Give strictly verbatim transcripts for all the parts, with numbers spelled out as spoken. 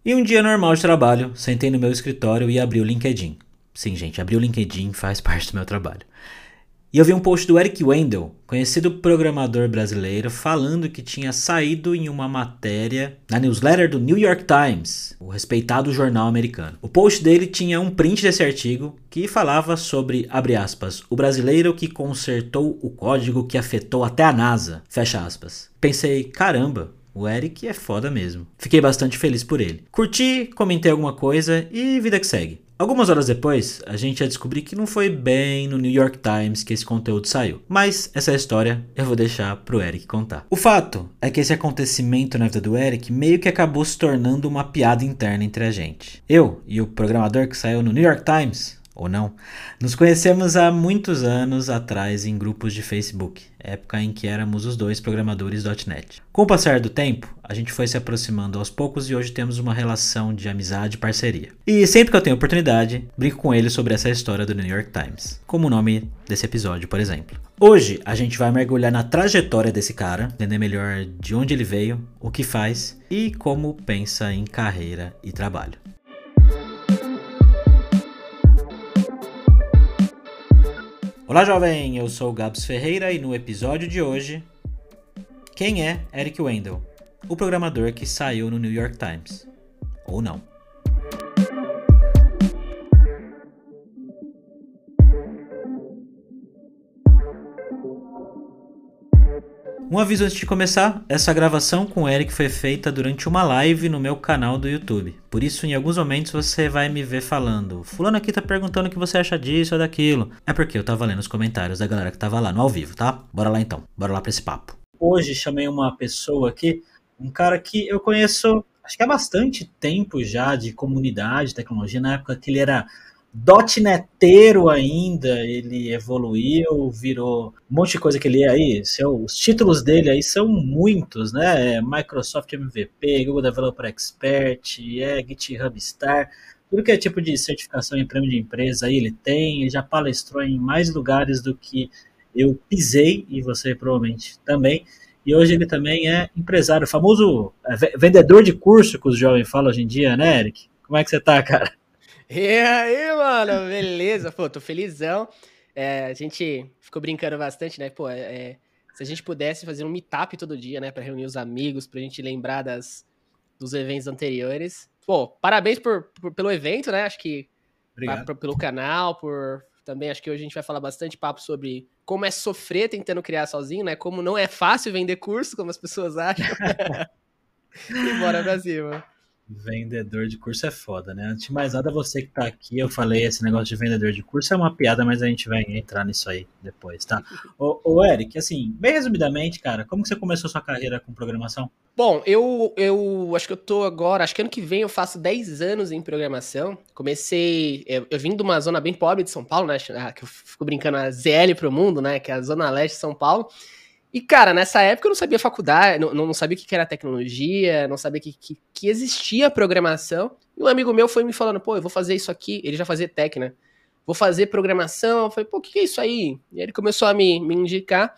E um dia normal de trabalho, sentei no meu escritório e abri o LinkedIn. Sim, gente, abrir o LinkedIn faz parte do meu trabalho. E eu vi um post do Eric Wendel, conhecido programador brasileiro, falando que tinha saído em uma matéria na newsletter do New York Times, o respeitado jornal americano. O post dele tinha um print desse artigo que falava sobre, abre aspas, o brasileiro que consertou o código que afetou até a NASA, fecha aspas. Pensei, caramba, o Eric é foda mesmo. Fiquei bastante feliz por ele. Curti, comentei alguma coisa e vida que segue. Algumas horas depois, a gente ia descobrir que não foi bem no New York Times que esse conteúdo saiu. Mas essa história eu vou deixar pro Eric contar. O fato é que esse acontecimento na vida do Eric meio que acabou se tornando uma piada interna entre a gente. Eu e o programador que saiu no New York Times, ou não, nos conhecemos há muitos anos atrás em grupos de Facebook, época em que éramos os dois programadores ponto net. Com o passar do tempo, a gente foi se aproximando aos poucos e hoje temos uma relação de amizade e parceria. E sempre que eu tenho oportunidade, brinco com ele sobre essa história do New York Times, como o nome desse episódio, por exemplo. Hoje a gente vai mergulhar na trajetória desse cara, entender melhor de onde ele veio, o que faz e como pensa em carreira e trabalho. Olá jovem, eu sou o Gabs Ferreira e no episódio de hoje, quem é Eric Wendel, o programador que saiu no New York Times? Ou não? Um aviso antes de começar, essa gravação com o Eric foi feita durante uma live no meu canal do YouTube. Por isso, em alguns momentos você vai me ver falando fulano aqui tá perguntando o que você acha disso ou daquilo. É porque eu tava lendo os comentários da galera que tava lá no ao vivo, tá? Bora lá então, bora lá pra esse papo. Hoje chamei uma pessoa aqui, um cara que eu conheço, acho que há bastante tempo já de comunidade, de tecnologia, na época que ele era dotneteiro ainda, ele evoluiu, virou um monte de coisa que ele é aí, seu, os títulos dele aí são muitos, né, Microsoft M V P, Google Developer Expert, é GitHub Star, tudo que é tipo de certificação em prêmio de empresa aí ele tem, ele já palestrou em mais lugares do que eu pisei, e você provavelmente também, e hoje ele também é empresário, famoso é, vendedor de curso que os jovens falam hoje em dia, né, Eric? Como é que você tá, cara? E aí, mano, beleza? Pô, tô felizão. É, a gente ficou brincando bastante, né? Pô, é, se a gente pudesse fazer um meetup todo dia, né? Pra reunir os amigos, pra gente lembrar das, dos eventos anteriores. Pô, parabéns por, por- pelo evento, né? Acho que pra- Obrigado. pra- pelo canal, por também acho que hoje a gente vai falar bastante papo sobre como é sofrer tentando criar sozinho, né? Como não é fácil vender curso, como as pessoas acham. E bora pra cima. Vendedor de curso é foda, né? Antes de mais nada, você que tá aqui, eu falei esse negócio de vendedor de curso é uma piada, mas a gente vai entrar nisso aí depois, tá? Ô, ô Eric, assim, bem resumidamente, cara, como que você começou sua carreira com programação? Bom, eu, eu acho que eu tô agora, acho que ano que vem eu faço dez anos em programação. Comecei, eu, eu vim de uma zona bem pobre de São Paulo, né? Ah, que eu fico brincando, a Z L pro mundo, né? Que é a Zona Leste de São Paulo. E, cara, nessa época eu não sabia faculdade, não, não sabia o que era tecnologia, não sabia que, que, que existia programação. E um amigo meu foi me falando, pô, eu vou fazer isso aqui. Ele já fazia tech, né? Vou fazer programação. Eu falei, pô, o que, que é isso aí? E ele começou a me, me indicar.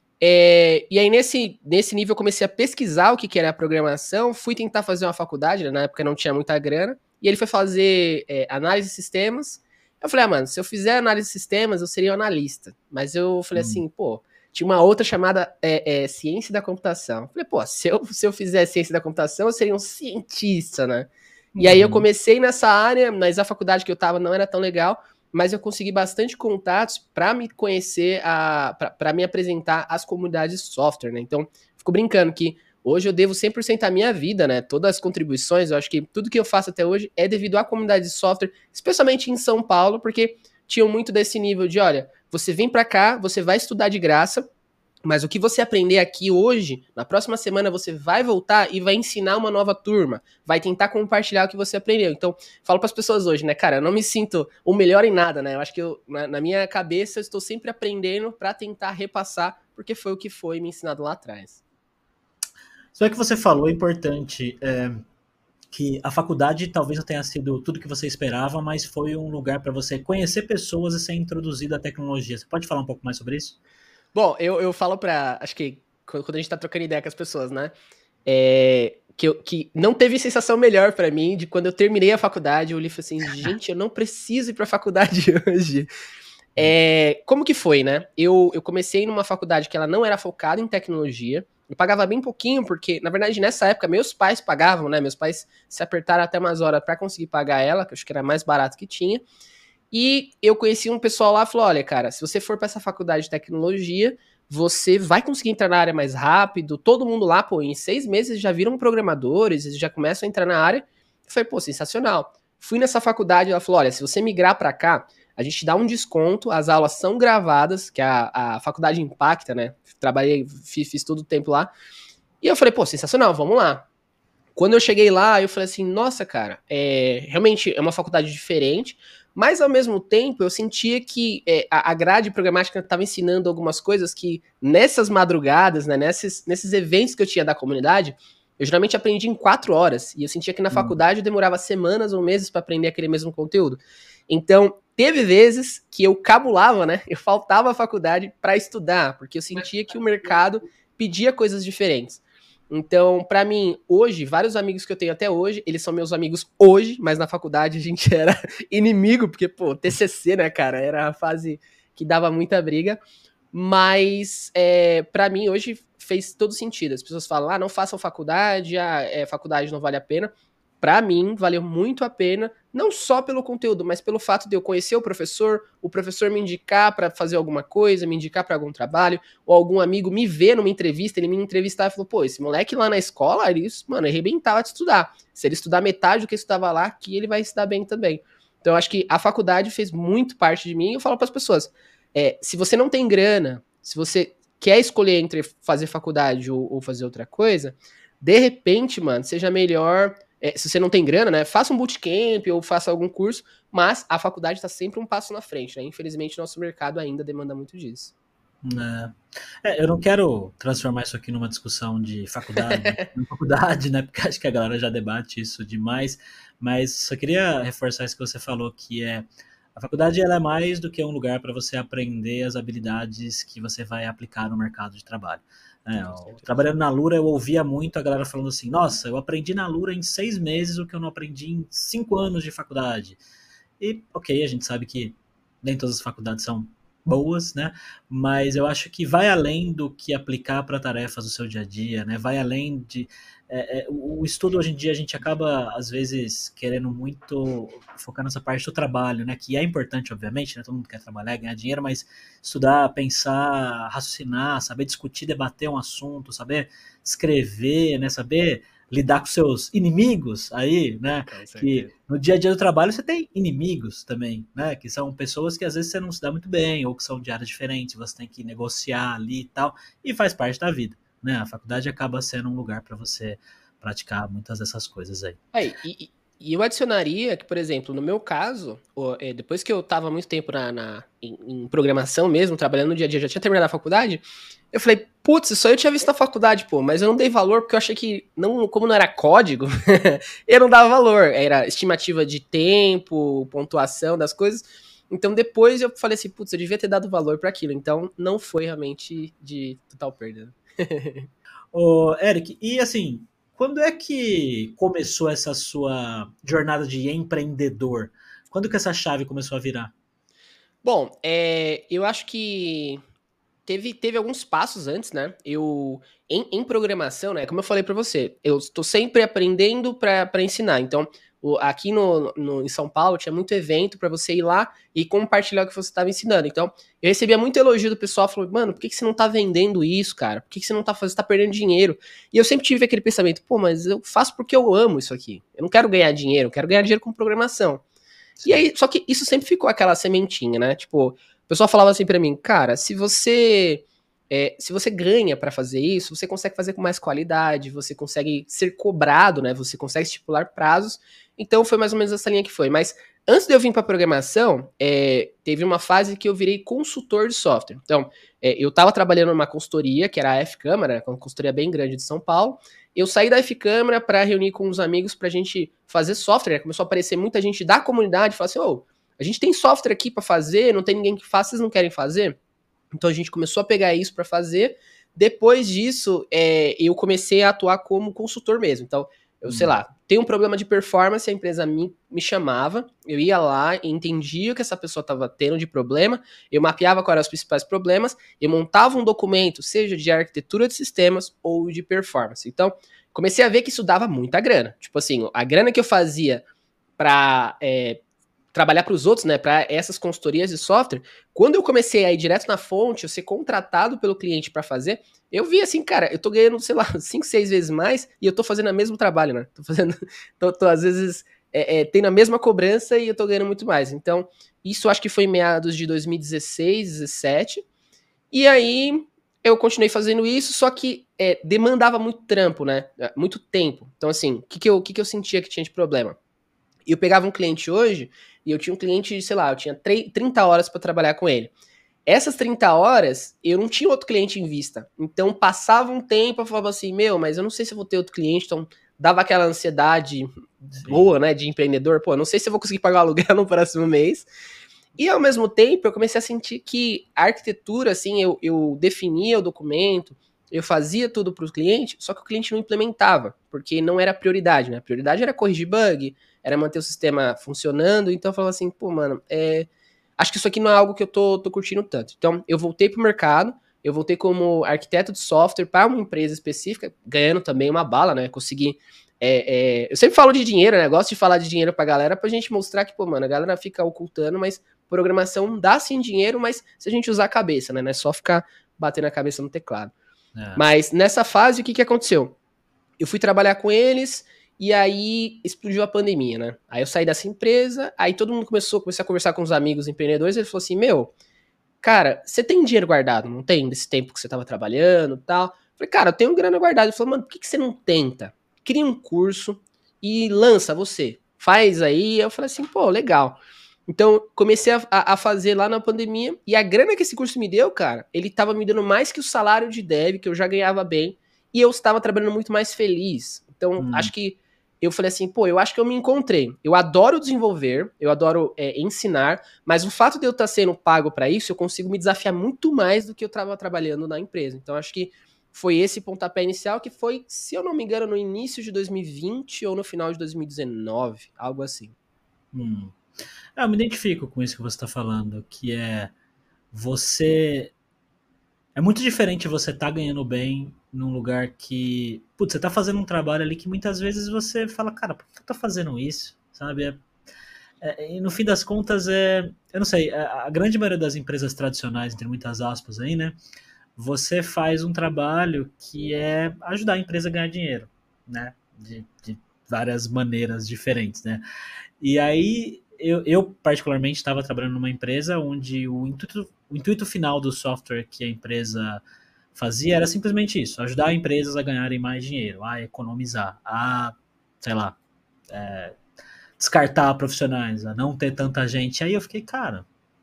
É, e aí, nesse, nesse nível, eu comecei a pesquisar o que, que era a programação, fui tentar fazer uma faculdade, né, na época não tinha muita grana, e ele foi fazer é, análise de sistemas. Eu falei, ah, mano, se eu fizer análise de sistemas, eu seria um analista. Mas eu falei Hum, assim, pô, tinha uma outra chamada é, é, ciência da computação. Eu falei, pô, se eu, se eu fizer ciência da computação, eu seria um cientista, né? E aí eu uhum. comecei nessa área, mas a faculdade que eu tava não era tão legal, mas eu consegui bastante contatos para me conhecer, para me apresentar as comunidades de software, né? Então, fico brincando que hoje eu devo cem por cento à minha vida, né? Todas as contribuições, eu acho que tudo que eu faço até hoje é devido à comunidade de software, especialmente em São Paulo, porque tinham muito desse nível de, olha, você vem para cá, você vai estudar de graça, mas o que você aprender aqui hoje, na próxima semana você vai voltar e vai ensinar uma nova turma, vai tentar compartilhar o que você aprendeu. Então, falo para as pessoas hoje, né, cara, eu não me sinto o melhor em nada, né? Eu acho que eu, na, na minha cabeça eu estou sempre aprendendo para tentar repassar, porque foi o que foi me ensinado lá atrás. Só que você falou é importante, é, que a faculdade talvez não tenha sido tudo que você esperava, mas foi um lugar para você conhecer pessoas e ser introduzido à tecnologia. Você pode falar um pouco mais sobre isso? Bom, eu, eu falo para, acho que quando a gente tá trocando ideia com as pessoas, né? É, que, eu, que não teve sensação melhor pra mim de quando eu terminei a faculdade. Eu olhei e falei assim, gente, eu não preciso ir pra faculdade hoje. É, como que foi, né? Eu, eu comecei numa faculdade que ela não era focada em tecnologia. Eu pagava bem pouquinho, porque, na verdade, nessa época, meus pais pagavam, né? Meus pais se apertaram até umas horas pra conseguir pagar ela, que eu acho que era mais barato que tinha. E eu conheci um pessoal lá e falou, olha, cara, se você for pra essa faculdade de tecnologia, você vai conseguir entrar na área mais rápido. Todo mundo lá, pô, em seis meses já viram programadores, eles já começam a entrar na área. Eu falei, pô, sensacional. Fui nessa faculdade, ela falou, olha, se você migrar pra cá, a gente dá um desconto, as aulas são gravadas, que a, a faculdade impacta, né? Trabalhei, fiz, fiz todo o tempo lá. E eu falei, pô, sensacional, vamos lá. Quando eu cheguei lá, eu falei assim, nossa, cara, é, realmente é uma faculdade diferente, mas ao mesmo tempo eu sentia que é, a, a grade programática estava ensinando algumas coisas que nessas madrugadas, né, nesses, nesses eventos que eu tinha da comunidade, eu geralmente aprendi em quatro horas, e eu sentia que na hum. faculdade eu demorava semanas ou meses para aprender aquele mesmo conteúdo. Então, teve vezes que eu cabulava, né, eu faltava à faculdade para estudar, porque eu sentia que o mercado pedia coisas diferentes. Então, pra mim, hoje, vários amigos que eu tenho até hoje, eles são meus amigos hoje, mas na faculdade a gente era inimigo, porque, pô, T C C, né, cara, era a fase que dava muita briga, mas é, pra mim hoje fez todo sentido. As pessoas falam, ah, não façam faculdade, ah, é, faculdade não vale a pena. Pra mim, valeu muito a pena, não só pelo conteúdo, mas pelo fato de eu conhecer o professor, o professor me indicar pra fazer alguma coisa, me indicar pra algum trabalho, ou algum amigo me ver numa entrevista, ele me entrevistar e falou, pô, esse moleque lá na escola, ele, mano, arrebentava de estudar. Se ele estudar metade do que estudava lá, aqui ele vai estudar bem também. Então, eu acho que a faculdade fez muito parte de mim, e eu falo pras pessoas, é, se você não tem grana, se você quer escolher entre fazer faculdade ou, ou fazer outra coisa, de repente, mano, seja melhor... É, se você não tem grana, né, faça um bootcamp ou faça algum curso, mas a faculdade está sempre um passo na frente, né? Infelizmente, nosso mercado ainda demanda muito disso. É, é, eu não quero transformar isso aqui numa discussão de faculdade, né, faculdade, né? Porque acho que a galera já debate isso demais, mas só queria reforçar isso que você falou, que é a faculdade ela é mais do que um lugar para você aprender as habilidades que você vai aplicar no mercado de trabalho. É, eu, trabalhando na Lura, eu ouvia muito a galera falando assim, nossa, eu aprendi na Lura em seis meses o que eu não aprendi em cinco anos de faculdade. E, ok, a gente sabe que nem todas as faculdades são boas, né? Mas eu acho que vai além do que aplicar para tarefas do seu dia a dia, né? Vai além de... É, é, o estudo hoje em dia a gente acaba, às vezes, querendo muito focar nessa parte do trabalho, né? Que é importante, obviamente, né? Todo mundo quer trabalhar, ganhar dinheiro, mas estudar, pensar, raciocinar, saber discutir, debater um assunto, saber escrever, né? Saber lidar com seus inimigos aí, né? Que no dia a dia do trabalho você tem inimigos também, né? Que são pessoas que às vezes você não se dá muito bem, ou que são de áreas diferentes, você tem que negociar ali e tal, e faz parte da vida, né? A faculdade acaba sendo um lugar para você praticar muitas dessas coisas aí. Aí, e, e eu adicionaria que, por exemplo, no meu caso, depois que eu estava muito tempo na, na, em, em programação mesmo, trabalhando no dia a dia, já tinha terminado a faculdade, eu falei, putz, só eu tinha visto na faculdade, pô, mas eu não dei valor porque eu achei que, não, como não era código, eu não dava valor. Era estimativa de tempo, pontuação das coisas. Então depois eu falei assim, putz, eu devia ter dado valor para aquilo. Então não foi realmente de total perda. Ô, Eric, e assim, quando é que começou essa sua jornada de empreendedor? Quando que essa chave começou a virar? Bom, é, eu acho que teve, teve alguns passos antes, né? Eu, em, em programação, né? Como eu falei para você, eu estou sempre aprendendo para ensinar. Então, o, aqui no, no, em São Paulo tinha muito evento para você ir lá e compartilhar o que você estava ensinando. Então, eu recebia muito elogio do pessoal, falou, mano, por que, que você não tá vendendo isso, cara? Por que, que você não tá fazendo, você tá perdendo dinheiro? E eu sempre tive aquele pensamento, pô, mas eu faço porque eu amo isso aqui. Eu não quero ganhar dinheiro, eu quero ganhar dinheiro com programação. Sim. E aí, só que isso sempre ficou aquela sementinha, né? Tipo, o pessoal falava assim pra mim, cara, se você é, se você ganha pra fazer isso, você consegue fazer com mais qualidade, você consegue ser cobrado, né? Você consegue estipular prazos. Então foi mais ou menos essa linha que foi. Mas antes de eu vir pra programação, é, teve uma fase que eu virei consultor de software. Então, é, eu tava trabalhando numa consultoria, que era a F-Câmara, uma consultoria bem grande de São Paulo. Eu saí da F-Câmara pra reunir com uns amigos pra gente fazer software. Né? Começou a aparecer muita gente da comunidade, falar assim, ô, oh, a gente tem software aqui para fazer, não tem ninguém que faça, vocês não querem fazer? Então a gente começou a pegar isso para fazer. Depois disso, é, eu comecei a atuar como consultor mesmo. Então, eu hum. sei lá, tem um problema de performance, a empresa me, me chamava, eu ia lá, entendia o que essa pessoa estava tendo de problema, eu mapeava quais eram os principais problemas, eu montava um documento, seja de arquitetura de sistemas ou de performance. Então, comecei a ver que isso dava muita grana. Tipo assim, a grana que eu fazia para é, trabalhar para os outros, né, para essas consultorias de software, quando eu comecei a ir direto na fonte, eu ser contratado pelo cliente para fazer, eu vi assim, cara, eu tô ganhando, sei lá, cinco, seis vezes mais e eu tô fazendo o mesmo trabalho, né? Tô fazendo, tô, tô às vezes é, é, tendo a mesma cobrança e eu tô ganhando muito mais. Então, isso acho que foi em meados de dois mil e dezesseis, dezessete. E aí eu continuei fazendo isso, só que é, demandava muito trampo, né? Muito tempo. Então, assim, o que, que, eu, que, que eu sentia que tinha de problema? Eu pegava um cliente hoje e eu tinha um cliente, sei lá, eu tinha trinta horas para trabalhar com ele. Essas trinta horas, eu não tinha outro cliente em vista. Então, passava um tempo, eu falava assim, meu, mas eu não sei se eu vou ter outro cliente. Então, dava aquela ansiedade Sim. boa, né, de empreendedor. Pô, não sei se eu vou conseguir pagar o aluguel no próximo mês. E, ao mesmo tempo, eu comecei a sentir que a arquitetura, assim, eu, eu definia o documento, eu fazia tudo para o cliente, só que o cliente não implementava, porque não era prioridade, né? A prioridade era corrigir bug, era manter o sistema funcionando. Então, eu falava assim, pô, mano, é... acho que isso aqui não é algo que eu tô, tô curtindo tanto. Então, eu voltei pro mercado, eu voltei como arquiteto de software para uma empresa específica, ganhando também uma bala, né? Consegui... É, é... Eu sempre falo de dinheiro, né? Gosto de falar de dinheiro pra galera, pra gente mostrar que, pô, mano, a galera fica ocultando, mas programação dá sim dinheiro, mas se a gente usar a cabeça, né? Não é só ficar batendo a cabeça no teclado. É. Mas nessa fase, o que que aconteceu? Eu fui trabalhar com eles... E aí explodiu a pandemia, né? Aí eu saí dessa empresa, aí todo mundo começou, comecei a conversar com os amigos empreendedores, e ele falou assim, meu, cara, você tem dinheiro guardado, não tem? Desse tempo que você tava trabalhando e tal. Eu falei, cara, eu tenho grana guardada. Ele falou, mano, por que, que você não tenta? Cria um curso e lança você. Faz aí. Eu falei assim, pô, legal. Então, comecei a, a fazer lá na pandemia, e a grana que esse curso me deu, cara, ele tava me dando mais que o salário de dev, que eu já ganhava bem, e eu estava trabalhando muito mais feliz. Então, hum. acho que eu falei assim, pô, eu acho que eu me encontrei. Eu adoro desenvolver, eu adoro é, ensinar, mas o fato de eu estar sendo pago para isso, eu consigo me desafiar muito mais do que eu estava trabalhando na empresa. Então, acho que foi esse pontapé inicial, que foi, se eu não me engano, no início de dois mil e vinte ou no final de dois mil e dezenove, algo assim. Hum. Ah, eu me identifico com isso que você está falando, que é você... É muito diferente você estar tá ganhando bem num lugar que... Putz, você tá fazendo um trabalho ali que muitas vezes você fala, cara, por que eu tô fazendo isso? Sabe? É, é, e no fim das contas, é... Eu não sei, a, a grande maioria das empresas tradicionais, entre muitas aspas aí, né? Você faz um trabalho que é ajudar a empresa a ganhar dinheiro, né? De, de várias maneiras diferentes, né? E aí, eu, eu particularmente estava trabalhando numa empresa onde o intuito, o intuito final do software que a empresa fazia era simplesmente isso, ajudar empresas a ganharem mais dinheiro, a economizar, a, sei lá, é, descartar profissionais, a não ter tanta gente. Aí eu fiquei, cara,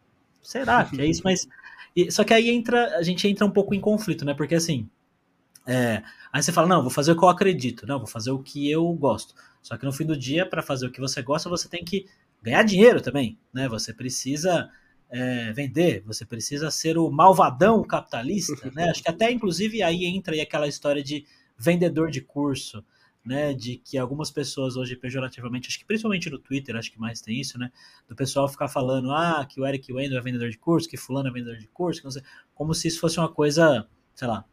será que é isso? Mas, e, só que aí entra, a gente entra um pouco em conflito, né? Porque assim, é, aí você fala, não, vou fazer o que eu acredito, não, vou fazer o que eu gosto. Só que no fim do dia, para fazer o que você gosta, você tem que ganhar dinheiro também, né? Você precisa... É, vender, você precisa ser o malvadão capitalista, né? Acho que até, inclusive, aí entra aí aquela história de vendedor de curso, né? De que algumas pessoas hoje, pejorativamente, acho que principalmente no Twitter, acho que mais tem isso, né? Do pessoal ficar falando, ah, que o Eric Wendel é vendedor de curso, que fulano é vendedor de curso, que não sei, como se isso fosse uma coisa, sei lá,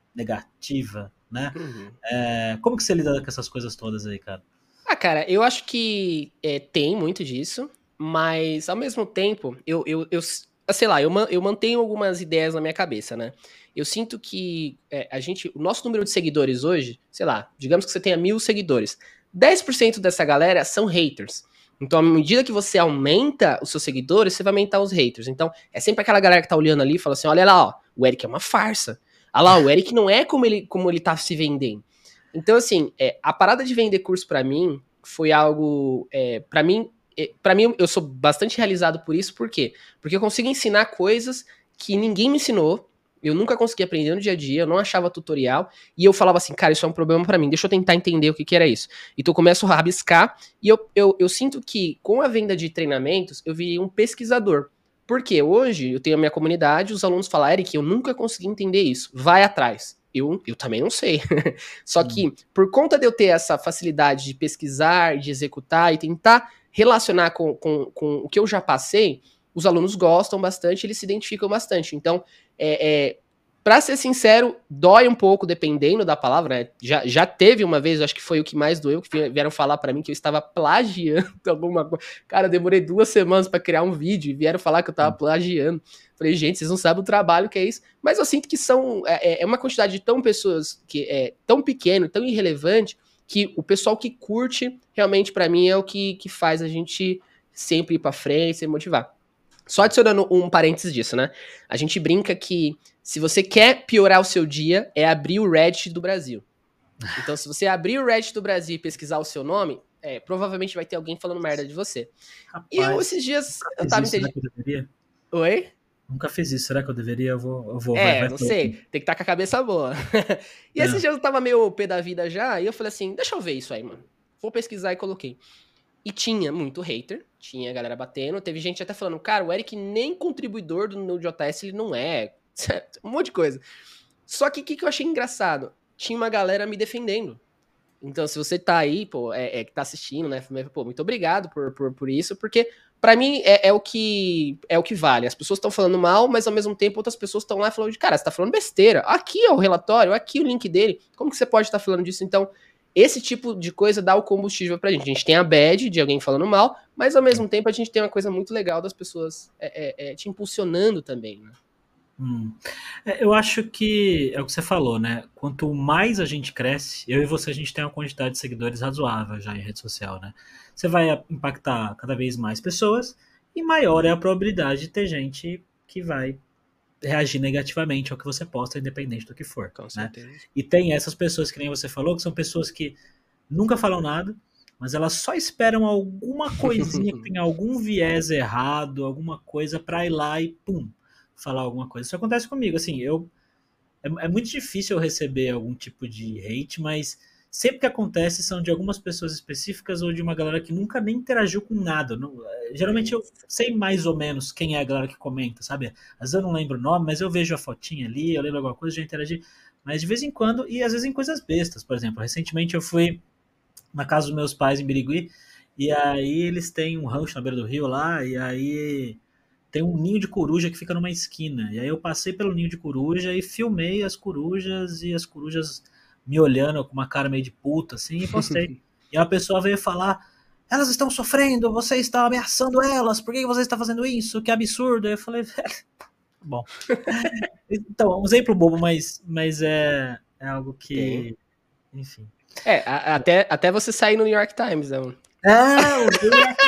negativa, né? Uhum. É, como que você lida com essas coisas todas aí, cara? Ah, cara, eu acho que é, tem muito disso. Mas, ao mesmo tempo, eu, eu, eu sei lá, eu, eu mantenho algumas ideias na minha cabeça, né? Eu sinto que é, a gente, o nosso número de seguidores hoje, sei lá, digamos que você tenha mil seguidores, dez por cento dessa galera são haters. Então, à medida que você aumenta os seus seguidores, você vai aumentar os haters. Então, é sempre aquela galera que tá olhando ali e fala assim, olha lá, ó, o Eric é uma farsa. Olha lá, o Eric não é como ele, como ele tá se vendendo. Então, assim, é, a parada de vender curso pra mim foi algo, é, pra mim, Pra mim, eu sou bastante realizado por isso, por quê? Porque eu consigo ensinar coisas que ninguém me ensinou, eu nunca consegui aprender no dia a dia, eu não achava tutorial, e eu falava assim, cara, isso é um problema pra mim, deixa eu tentar entender o que que era isso. Então eu começo a rabiscar, e eu, eu, eu sinto que com a venda de treinamentos, eu virei um pesquisador. Porque hoje eu tenho a minha comunidade, os alunos falam, Eric, eu nunca consegui entender isso. Vai atrás. Eu, eu também não sei. Só Hum. que, por conta de eu ter essa facilidade de pesquisar, de executar e tentar relacionar com, com, com o que eu já passei, os alunos gostam bastante, eles se identificam bastante. Então, é, é, para ser sincero, dói um pouco dependendo da palavra, né? Já, já teve uma vez, acho que foi o que mais doeu, que vieram falar para mim que eu estava plagiando alguma coisa. Cara, eu demorei duas semanas para criar um vídeo e vieram falar que eu estava plagiando. Falei, gente, vocês não sabem o trabalho que é isso. Mas eu sinto que são é, é uma quantidade de tão pessoas que é tão pequeno, tão irrelevante, que o pessoal que curte, realmente, para mim, é o que, que faz a gente sempre ir para frente, se motivar. Só adicionando um parênteses disso, né? A gente brinca que se você quer piorar o seu dia, é abrir o Reddit do Brasil. Então, se você abrir o Reddit do Brasil e pesquisar o seu nome, é, provavelmente vai ter alguém falando merda de você. Rapaz, e eu, esses dias, eu tava entendendo. entendendo. Eu deveria? Oi? Nunca fiz isso. Será que eu deveria? Eu vou. Eu vou É, vai, vai não sei. Tem que estar com a cabeça boa. e é. esses dias eu tava meio pé da vida já, e eu falei assim, deixa eu ver isso aí, mano. Vou pesquisar e coloquei. E tinha muito hater, tinha galera batendo, teve gente até falando, cara, o Eric nem contribuidor do Node.js ele não é, um monte de coisa. Só que o que, que eu achei engraçado? Tinha uma galera me defendendo. Então, se você tá aí, pô, é, é que tá assistindo, né, pô, muito obrigado por, por, por isso, porque pra mim é, é, o que, é o que vale. As pessoas estão falando mal, mas ao mesmo tempo outras pessoas estão lá falando de, cara, você tá falando besteira. Aqui é o relatório, aqui o link dele. Como que você pode estar falando disso? Então, esse tipo de coisa dá o combustível pra gente. A gente tem a bad de alguém falando mal, mas ao mesmo tempo a gente tem uma coisa muito legal das pessoas é, é, é, te impulsionando também, né? Hum. É, eu acho que é o que você falou, né? Quanto mais a gente cresce, eu e você, a gente tem uma quantidade de seguidores razoável já em rede social, né? Você vai impactar cada vez mais pessoas e maior é a probabilidade de ter gente que vai reagir negativamente ao que você posta, independente do que for. Com né? certeza. E tem essas pessoas que nem você falou, que são pessoas que nunca falam nada, mas elas só esperam alguma coisinha que tem algum viés errado, alguma coisa pra ir lá e pum, falar alguma coisa. Isso acontece comigo, assim, eu é, é muito difícil eu receber algum tipo de hate, mas sempre que acontece são de algumas pessoas específicas ou de uma galera que nunca nem interagiu com nada. Não, geralmente eu sei mais ou menos quem é a galera que comenta, sabe? Às vezes eu não lembro o nome, mas eu vejo a fotinha ali, eu lembro alguma coisa, já interagi. Mas de vez em quando, e às vezes em coisas bestas, por exemplo. Recentemente eu fui na casa dos meus pais em Birigui, e aí eles têm um rancho na beira do rio lá, e aí tem um ninho de coruja que fica numa esquina. E aí eu passei pelo ninho de coruja e filmei as corujas, e as corujas me olhando com uma cara meio de puta, assim, e postei. E uma pessoa veio falar, elas estão sofrendo, você está ameaçando elas, por que você está fazendo isso? Que absurdo. Aí eu falei, velho, bom. Então, um exemplo bobo, mas, mas é, é algo que, Tem. enfim. É, a, até, até você sair no New York Times, né? Ah, o New York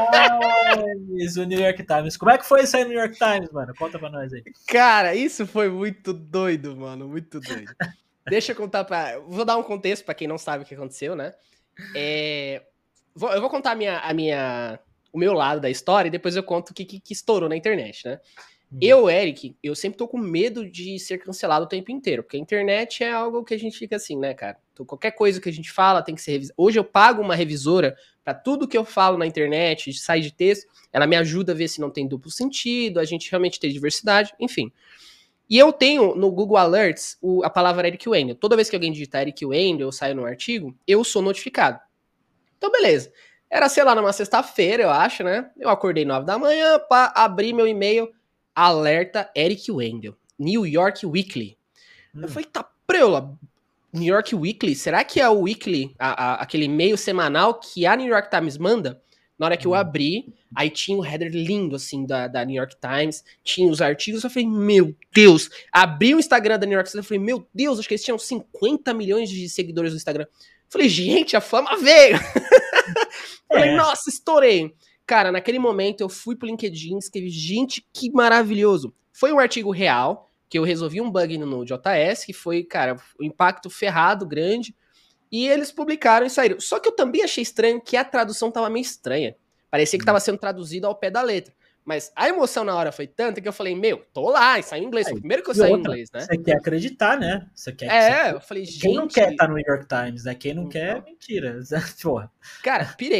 Times, o New York Times. Como é que foi sair no New York Times, mano? Conta pra nós aí. Cara, isso foi muito doido, mano, muito doido. Deixa eu contar pra... Vou dar um contexto pra quem não sabe o que aconteceu, né? É... Eu vou contar a minha, a minha, o meu lado da história e depois eu conto o que, que, que estourou na internet, né? Hum. Eu, Eric, eu sempre tô com medo de ser cancelado o tempo inteiro, porque a internet é algo que a gente fica assim, né, cara? Então, qualquer coisa que a gente fala tem que ser revisada. Hoje eu pago uma revisora pra tudo que eu falo na internet, sai de texto, ela me ajuda a ver se não tem duplo sentido, a gente realmente tem diversidade, enfim. E eu tenho no Google Alerts o, a palavra Eric Wendel. Toda vez que alguém digitar Eric Wendel ou sai no artigo, eu sou notificado. Então, beleza. Era, sei lá, numa sexta-feira, eu acho, né? Eu acordei nove da manhã, pá, abri meu e-mail, alerta Eric Wendel, New York Weekly. Hum. Eu falei, tá, preula, New York Weekly? Será que é o Weekly, a, a, aquele e-mail semanal que a New York Times manda? Na hora que eu abri, aí tinha um header lindo, assim, da, da New York Times, tinha os artigos, eu falei, meu Deus, abri o Instagram da New York Times, eu falei, meu Deus, acho que eles tinham cinquenta milhões de seguidores no Instagram. Eu falei, gente, a fama veio! Falei, é. Nossa, estourei! Cara, naquele momento eu fui pro LinkedIn, escrevi, gente, que maravilhoso! Foi um artigo real, que eu resolvi um bug no Node.js, que foi, cara, um impacto ferrado, grande, e eles publicaram e saíram. Só que eu também achei estranho que a tradução tava meio estranha. Parecia que tava sendo traduzido ao pé da letra. Mas a emoção na hora foi tanta que eu falei, meu, tô lá, e saiu em inglês. Foi o primeiro que eu saí em inglês, né? Você quer acreditar, né? Você quer É, você... eu falei, gente... Quem não quer estar no New York Times, né? Quem não então... quer, mentira. Porra. Cara, pirei.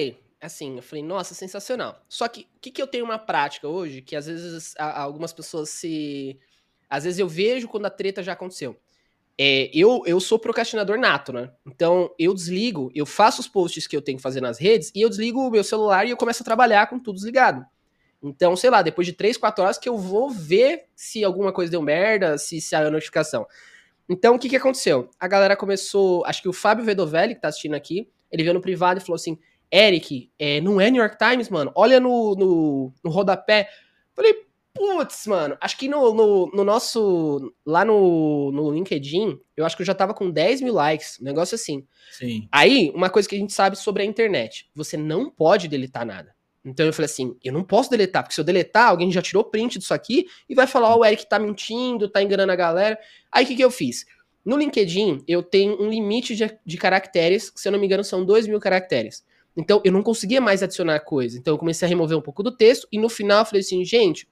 assim, eu falei, nossa, sensacional. Só que, o que, que eu tenho uma prática hoje, que às vezes a, algumas pessoas se... Às vezes eu vejo quando a treta já aconteceu. É, eu, eu sou procrastinador nato, né? Então, eu desligo, eu faço os posts que eu tenho que fazer nas redes, e eu desligo o meu celular e eu começo a trabalhar com tudo desligado. Então, sei lá, depois de três, quatro horas que eu vou ver se alguma coisa deu merda, se saiu a notificação. Então, o que que aconteceu? A galera começou, acho que o Fábio Vedovelli, que tá assistindo aqui, ele veio no privado e falou assim, Eric, é, não é New York Times, mano? Olha no, no, no rodapé. Falei, putz, mano, acho que no, no, no nosso, lá no, no LinkedIn, eu acho que eu já tava com dez mil likes, um negócio assim. Sim. Aí, uma coisa que a gente sabe sobre a internet, você não pode deletar nada. Então eu falei assim, eu não posso deletar, porque se eu deletar, alguém já tirou print disso aqui e vai falar, ó, oh, o Eric tá mentindo, tá enganando a galera. Aí o que, que eu fiz? No LinkedIn, eu tenho um limite de, de caracteres, que se eu não me engano são dois mil caracteres. Então eu não conseguia mais adicionar coisa. Então eu comecei a remover um pouco do texto e no final eu falei assim, gente,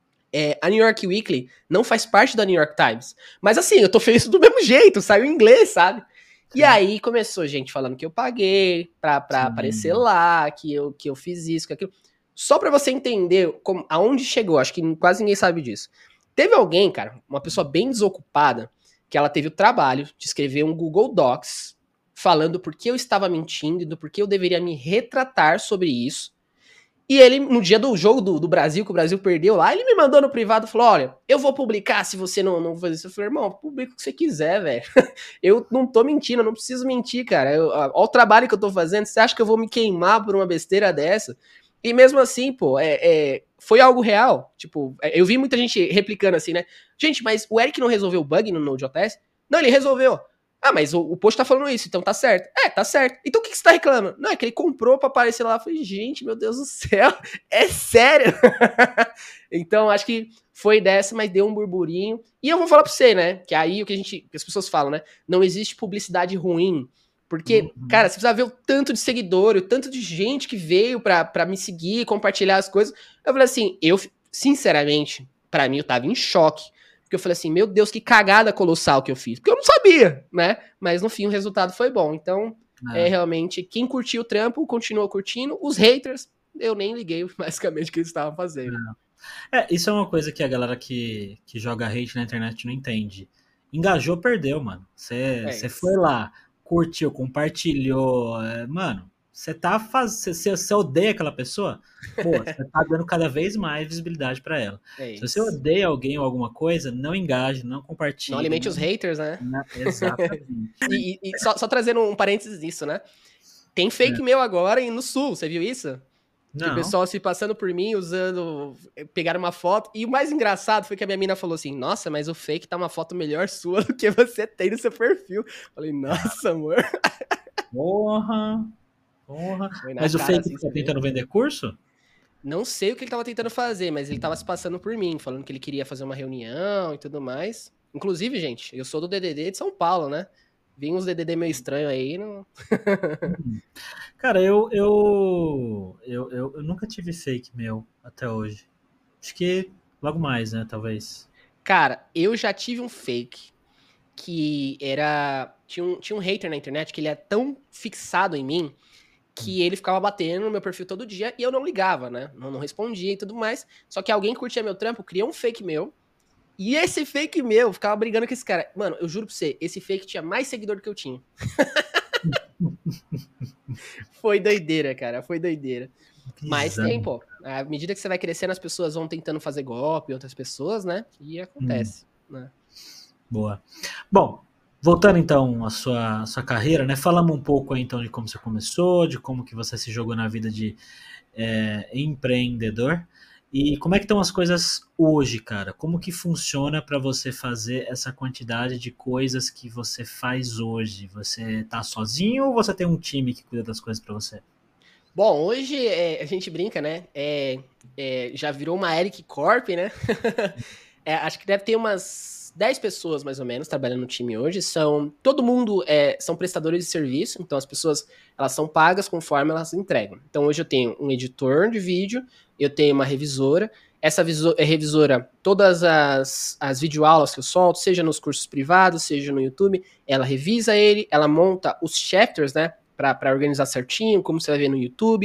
é, a New York Weekly não faz parte da New York Times. Mas assim, eu tô feliz do mesmo jeito, saiu em inglês, sabe? Sim. E aí começou gente falando que eu paguei pra, pra aparecer lá, que eu, que eu fiz isso, que aquilo. Só pra você entender como, aonde chegou, acho que quase ninguém sabe disso. Teve alguém, cara, uma pessoa bem desocupada, que ela teve o trabalho de escrever um Google Docs falando por que eu estava mentindo e do porquê eu deveria me retratar sobre isso. E ele, no dia do jogo do, do Brasil, que o Brasil perdeu lá, ele me mandou no privado e falou, olha, eu vou publicar se você não, não fazer isso. Eu falei, irmão, publica o que você quiser, velho. Eu não tô mentindo, eu não preciso mentir, cara. Eu, olha o trabalho que eu tô fazendo, você acha que eu vou me queimar por uma besteira dessa? E mesmo assim, pô, é, é, foi algo real. Tipo, eu vi muita gente replicando assim, né? Gente, mas o Eric não resolveu o bug no Node.js? Não, ele resolveu. Ah, mas o, o post tá falando isso, então tá certo. É, tá certo. Então o que, que você tá reclamando? Não, é que ele comprou pra aparecer lá. Eu falei, gente, meu Deus do céu, é sério? Então, acho que foi dessa, mas deu um burburinho. E eu vou falar pra você, né, que aí o que a gente, que as pessoas falam, né, não existe publicidade ruim. Porque, uhum. cara, você precisa ver o tanto de seguidor, o tanto de gente que veio pra, pra me seguir, compartilhar as coisas. Eu falei assim, eu, sinceramente, pra mim, eu tava em choque. Porque eu falei assim, meu Deus, que cagada colossal que eu fiz. Porque eu não sabia, né? Mas no fim o resultado foi bom. Então, é, é realmente, quem curtiu o trampo, continuou curtindo. Os haters, eu nem liguei basicamente o que eles estavam fazendo. É. é, isso é uma coisa que a galera que, que joga hate na internet não entende. Engajou, perdeu, mano. Você é foi lá, curtiu, compartilhou. É, mano, você tá fazendo. Você odeia aquela pessoa? Pô, você tá dando cada vez mais visibilidade pra ela. É Se você odeia alguém ou alguma coisa, não engaje, não compartilhe. Não alimente não... os haters, né? Não, exatamente. e e, e só, só trazendo um parênteses nisso, né? Tem fake é. meu agora no Sul, você viu isso? Não. Que o pessoal se passando por mim, usando... Pegaram uma foto. E o mais engraçado foi que a minha mina falou assim, nossa, mas o fake tá uma foto melhor sua do que você tem no seu perfil. Falei, nossa, amor. Porra... Porra. Mas o fake assim, tá tentando vender curso? Não sei o que ele tava tentando fazer, mas ele tava se passando por mim, falando que ele queria fazer uma reunião e tudo mais. Inclusive, gente, eu sou do D D D de São Paulo, né? Vi uns D D D meio estranho aí. Não... Cara, eu eu, eu eu eu nunca tive fake meu até hoje. Acho que logo mais, né? Talvez. Cara, eu já tive um fake que era... Tinha um, tinha um hater na internet que ele é tão fixado em mim que ele ficava batendo no meu perfil todo dia e eu não ligava, né? Não, não respondia e tudo mais. Só que alguém curtia meu trampo, criou um fake meu. E esse fake meu ficava brigando com esse cara. Mano, eu juro pra você, esse fake tinha mais seguidor do que eu tinha. Foi doideira, cara. Foi doideira. Pisando. Mas tem, pô. À medida que você vai crescendo, as pessoas vão tentando fazer golpe, outras pessoas, né? E acontece, hum. né? Boa. Bom, voltando então à sua, à sua carreira, né? Falamos um pouco aí, então de como você começou, de como que você se jogou na vida de é, empreendedor e como é que estão as coisas hoje, cara? Como que funciona para você fazer essa quantidade de coisas que você faz hoje? Você tá sozinho ou você tem um time que cuida das coisas para você? Bom, hoje é, a gente brinca, né? É, é, já virou uma Eric Corp, né? é, acho que deve ter umas dez pessoas, mais ou menos, trabalhando no time hoje. São, todo mundo é, são prestadores de serviço, então as pessoas elas são pagas conforme elas entregam. Então hoje eu tenho um editor de vídeo, eu tenho uma revisora. Essa viso, é, revisora, todas as, as videoaulas que eu solto, seja nos cursos privados, seja no YouTube, ela revisa ele, ela monta os chapters, né, para organizar certinho, como você vai ver no YouTube.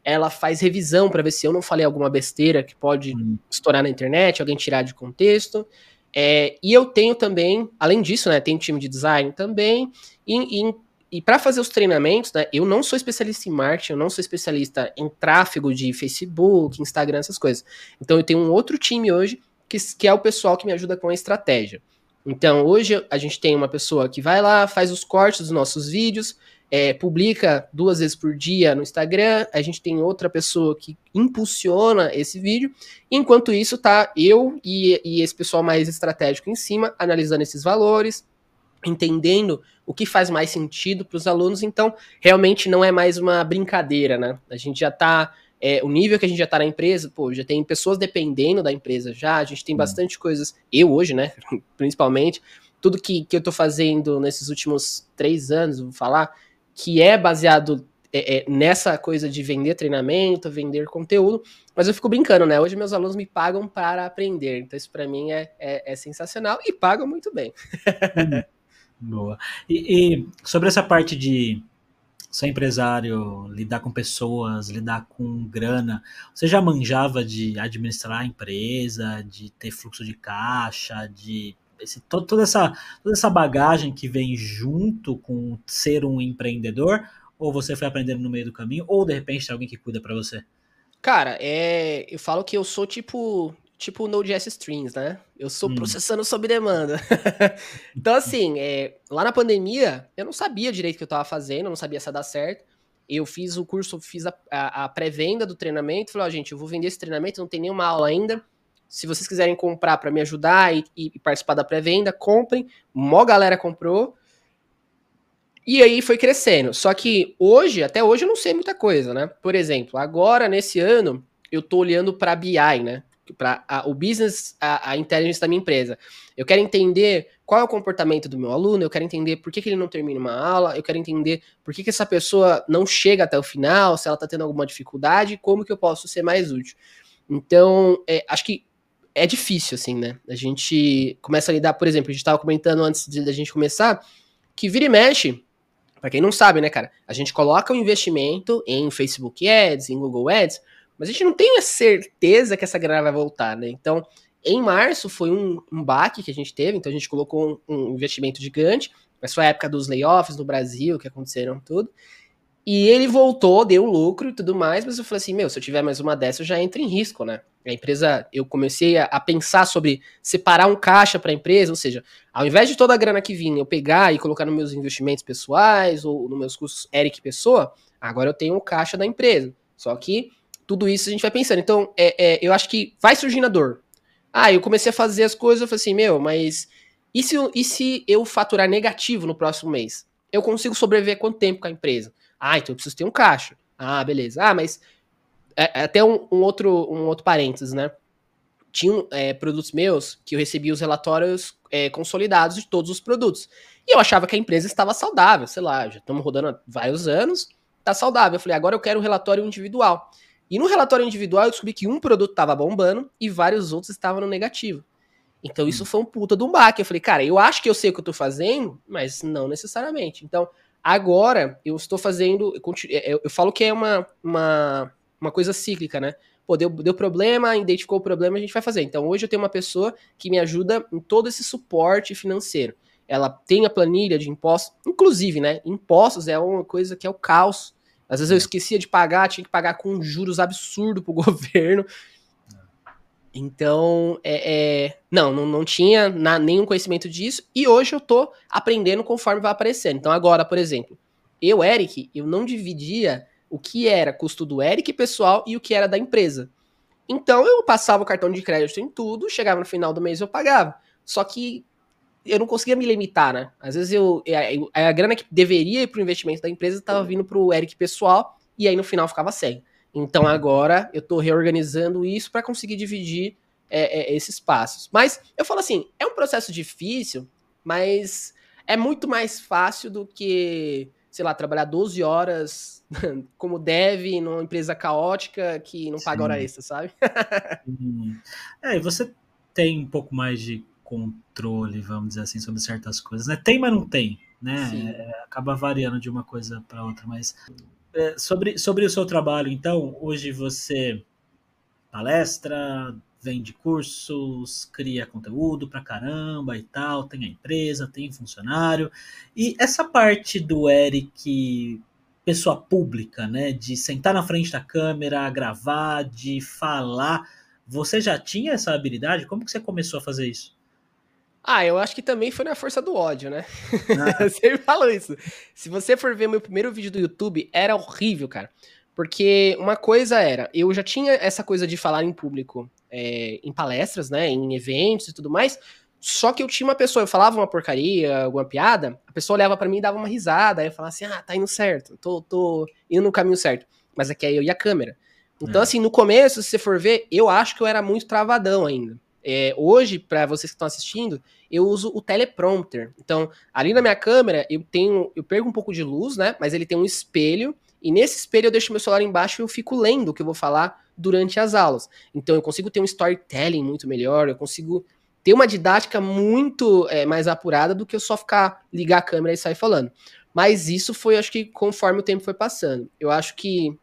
ela faz revisão para ver se eu não falei alguma besteira que pode hum. estourar na internet, alguém tirar de contexto. É, e eu tenho também, além disso, né, tenho um time de design também, e, e, e para fazer os treinamentos, né, eu não sou especialista em marketing, eu não sou especialista em tráfego de Facebook, Instagram, essas coisas. Então eu tenho um outro time hoje, que, que é o pessoal que me ajuda com a estratégia. Então hoje a gente tem uma pessoa que vai lá, faz os cortes dos nossos vídeos, é, publica duas vezes por dia no Instagram, a gente tem outra pessoa que impulsiona esse vídeo, enquanto isso tá eu e, e esse pessoal mais estratégico em cima, analisando esses valores, entendendo o que faz mais sentido para os alunos. Então realmente não é mais uma brincadeira, né? A gente já tá, é, o nível que a gente já tá na empresa, pô, já tem pessoas dependendo da empresa já, a gente tem bastante coisas, eu hoje, né, principalmente, tudo que, que eu tô fazendo nesses últimos três anos, vou falar, que é baseado é, é, nessa coisa de vender treinamento, vender conteúdo, mas eu fico brincando, né? Hoje meus alunos me pagam para aprender, então isso para mim é, é, é sensacional e pagam muito bem. Hum, boa. E, e sobre essa parte de ser empresário, lidar com pessoas, lidar com grana, você já manjava de administrar a empresa, de ter fluxo de caixa, de esse, toda, essa, toda essa bagagem que vem junto com ser um empreendedor, ou você foi aprendendo no meio do caminho, ou de repente tem alguém que cuida para você? Cara, é, eu falo que eu sou tipo tipo Node.js Strings, né? Eu sou hum. processando sob demanda. Então assim, é, lá na pandemia, eu não sabia direito o que eu tava fazendo, eu não sabia se ia dar certo. Eu fiz o curso, fiz a, a, a pré-venda do treinamento, falei, ó, oh, gente, eu vou vender esse treinamento, não tem nenhuma aula ainda. Se vocês quiserem comprar para me ajudar e, e participar da pré-venda, comprem. Mó galera comprou. E aí foi crescendo. Só que hoje, até hoje, eu não sei muita coisa, né? Por exemplo, agora, nesse ano, eu tô olhando para B I, né? Para o business, a, a intelligence da minha empresa. Eu quero entender qual é o comportamento do meu aluno, eu quero entender por que, que ele não termina uma aula, eu quero entender por que, que essa pessoa não chega até o final, se ela tá tendo alguma dificuldade, como que eu posso ser mais útil. Então, é, acho que é difícil, assim, né? A gente começa a lidar, por exemplo, a gente tava comentando antes da gente começar, que vira e mexe, pra quem não sabe, né, cara, a gente coloca o investimento em Facebook Ads, em Google Ads, mas a gente não tem a certeza que essa grana vai voltar, né? Então, em março foi um, um baque que a gente teve, então a gente colocou um, um investimento gigante, mas foi a época dos layoffs no Brasil, que aconteceram tudo, e ele voltou, deu lucro e tudo mais, mas eu falei assim, meu, se eu tiver mais uma dessa, eu já entro em risco, né? A empresa, eu comecei a, a pensar sobre separar um caixa para a empresa, ou seja, ao invés de toda a grana que vinha eu pegar e colocar nos meus investimentos pessoais ou nos meus custos Eric Pessoa, agora eu tenho um caixa da empresa. Só que tudo isso a gente vai pensando. Então, é, é, eu acho que vai surgindo a dor. Ah, eu comecei a fazer as coisas, eu falei assim, meu, mas e se, e se eu faturar negativo no próximo mês? Eu consigo sobreviver quanto tempo com a empresa? Ah, então eu preciso ter um caixa. Ah, beleza. Ah, mas é, até um, um, outro, um outro parênteses, né? Tinham é, produtos meus que eu recebia os relatórios é, consolidados de todos os produtos. E eu achava que a empresa estava saudável, sei lá, já estamos rodando há vários anos, tá saudável. Eu falei, agora eu quero um relatório individual. E no relatório individual eu descobri que um produto estava bombando e vários outros estavam no negativo. Então isso foi um puta de um baque. Eu falei, cara, eu acho que eu sei o que eu tô fazendo, mas não necessariamente. Então, agora eu estou fazendo, eu, continuo, eu, eu falo que é uma, uma, uma coisa cíclica, né? Pô, deu, deu problema, identificou o problema, a gente vai fazer. Então hoje eu tenho uma pessoa que me ajuda em todo esse suporte financeiro. Ela tem a planilha de impostos, inclusive, né? Impostos é uma coisa que é o caos. Às vezes eu esquecia de pagar, tinha que pagar com juros absurdos pro governo. Então, é, é, não, não, não tinha na, nenhum conhecimento disso, e hoje eu tô aprendendo conforme vai aparecendo. Então agora, por exemplo, eu, Eric, eu não dividia o que era custo do Eric pessoal e o que era da empresa. Então eu passava o cartão de crédito em tudo, chegava no final do mês eu pagava. Só que eu não conseguia me limitar, né? Às vezes eu, a, a grana que deveria ir pro investimento da empresa estava vindo pro Eric pessoal, e aí no final ficava sem. Então agora eu tô reorganizando isso para conseguir dividir é, é, esses passos. Mas eu falo assim, é um processo difícil, mas é muito mais fácil do que, sei lá, trabalhar doze horas como deve numa empresa caótica que não paga Sim. hora extra, sabe? É, e você tem um pouco mais de controle, vamos dizer assim, sobre certas coisas, né? Tem, mas não tem, né? É, acaba variando de uma coisa para outra, mas é, sobre, sobre o seu trabalho, então, hoje você palestra, vende cursos, cria conteúdo pra caramba e tal, tem a empresa, tem funcionário. E essa parte do Eric, pessoa pública, né, de sentar na frente da câmera, gravar, de falar, você já tinha essa habilidade? Como que você começou a fazer isso? Ah, eu acho que também foi na força do ódio, né? Ah, Eu sempre falo isso. Se você for ver meu primeiro vídeo do YouTube, era horrível, cara. Porque uma coisa era, eu já tinha essa coisa de falar em público, é, em palestras, né, em eventos e tudo mais, só que eu tinha uma pessoa, eu falava uma porcaria, alguma piada, a pessoa olhava pra mim e dava uma risada, aí eu falava assim, ah, tá indo certo, tô, tô indo no caminho certo. Mas aqui é eu e a câmera. Então, é. assim, no começo, se você for ver, eu acho que eu era muito travadão ainda. É, hoje, pra vocês que estão assistindo, eu uso o teleprompter. Então, ali na minha câmera, eu tenho, eu perco um pouco de luz, né? Mas ele tem um espelho, e nesse espelho eu deixo meu celular embaixo e eu fico lendo o que eu vou falar durante as aulas. Então, eu consigo ter um storytelling muito melhor, eu consigo ter uma didática muito é, mais apurada do que eu só ficar, ligar a câmera e sair falando. Mas isso foi, acho que, conforme o tempo foi passando. Eu acho que,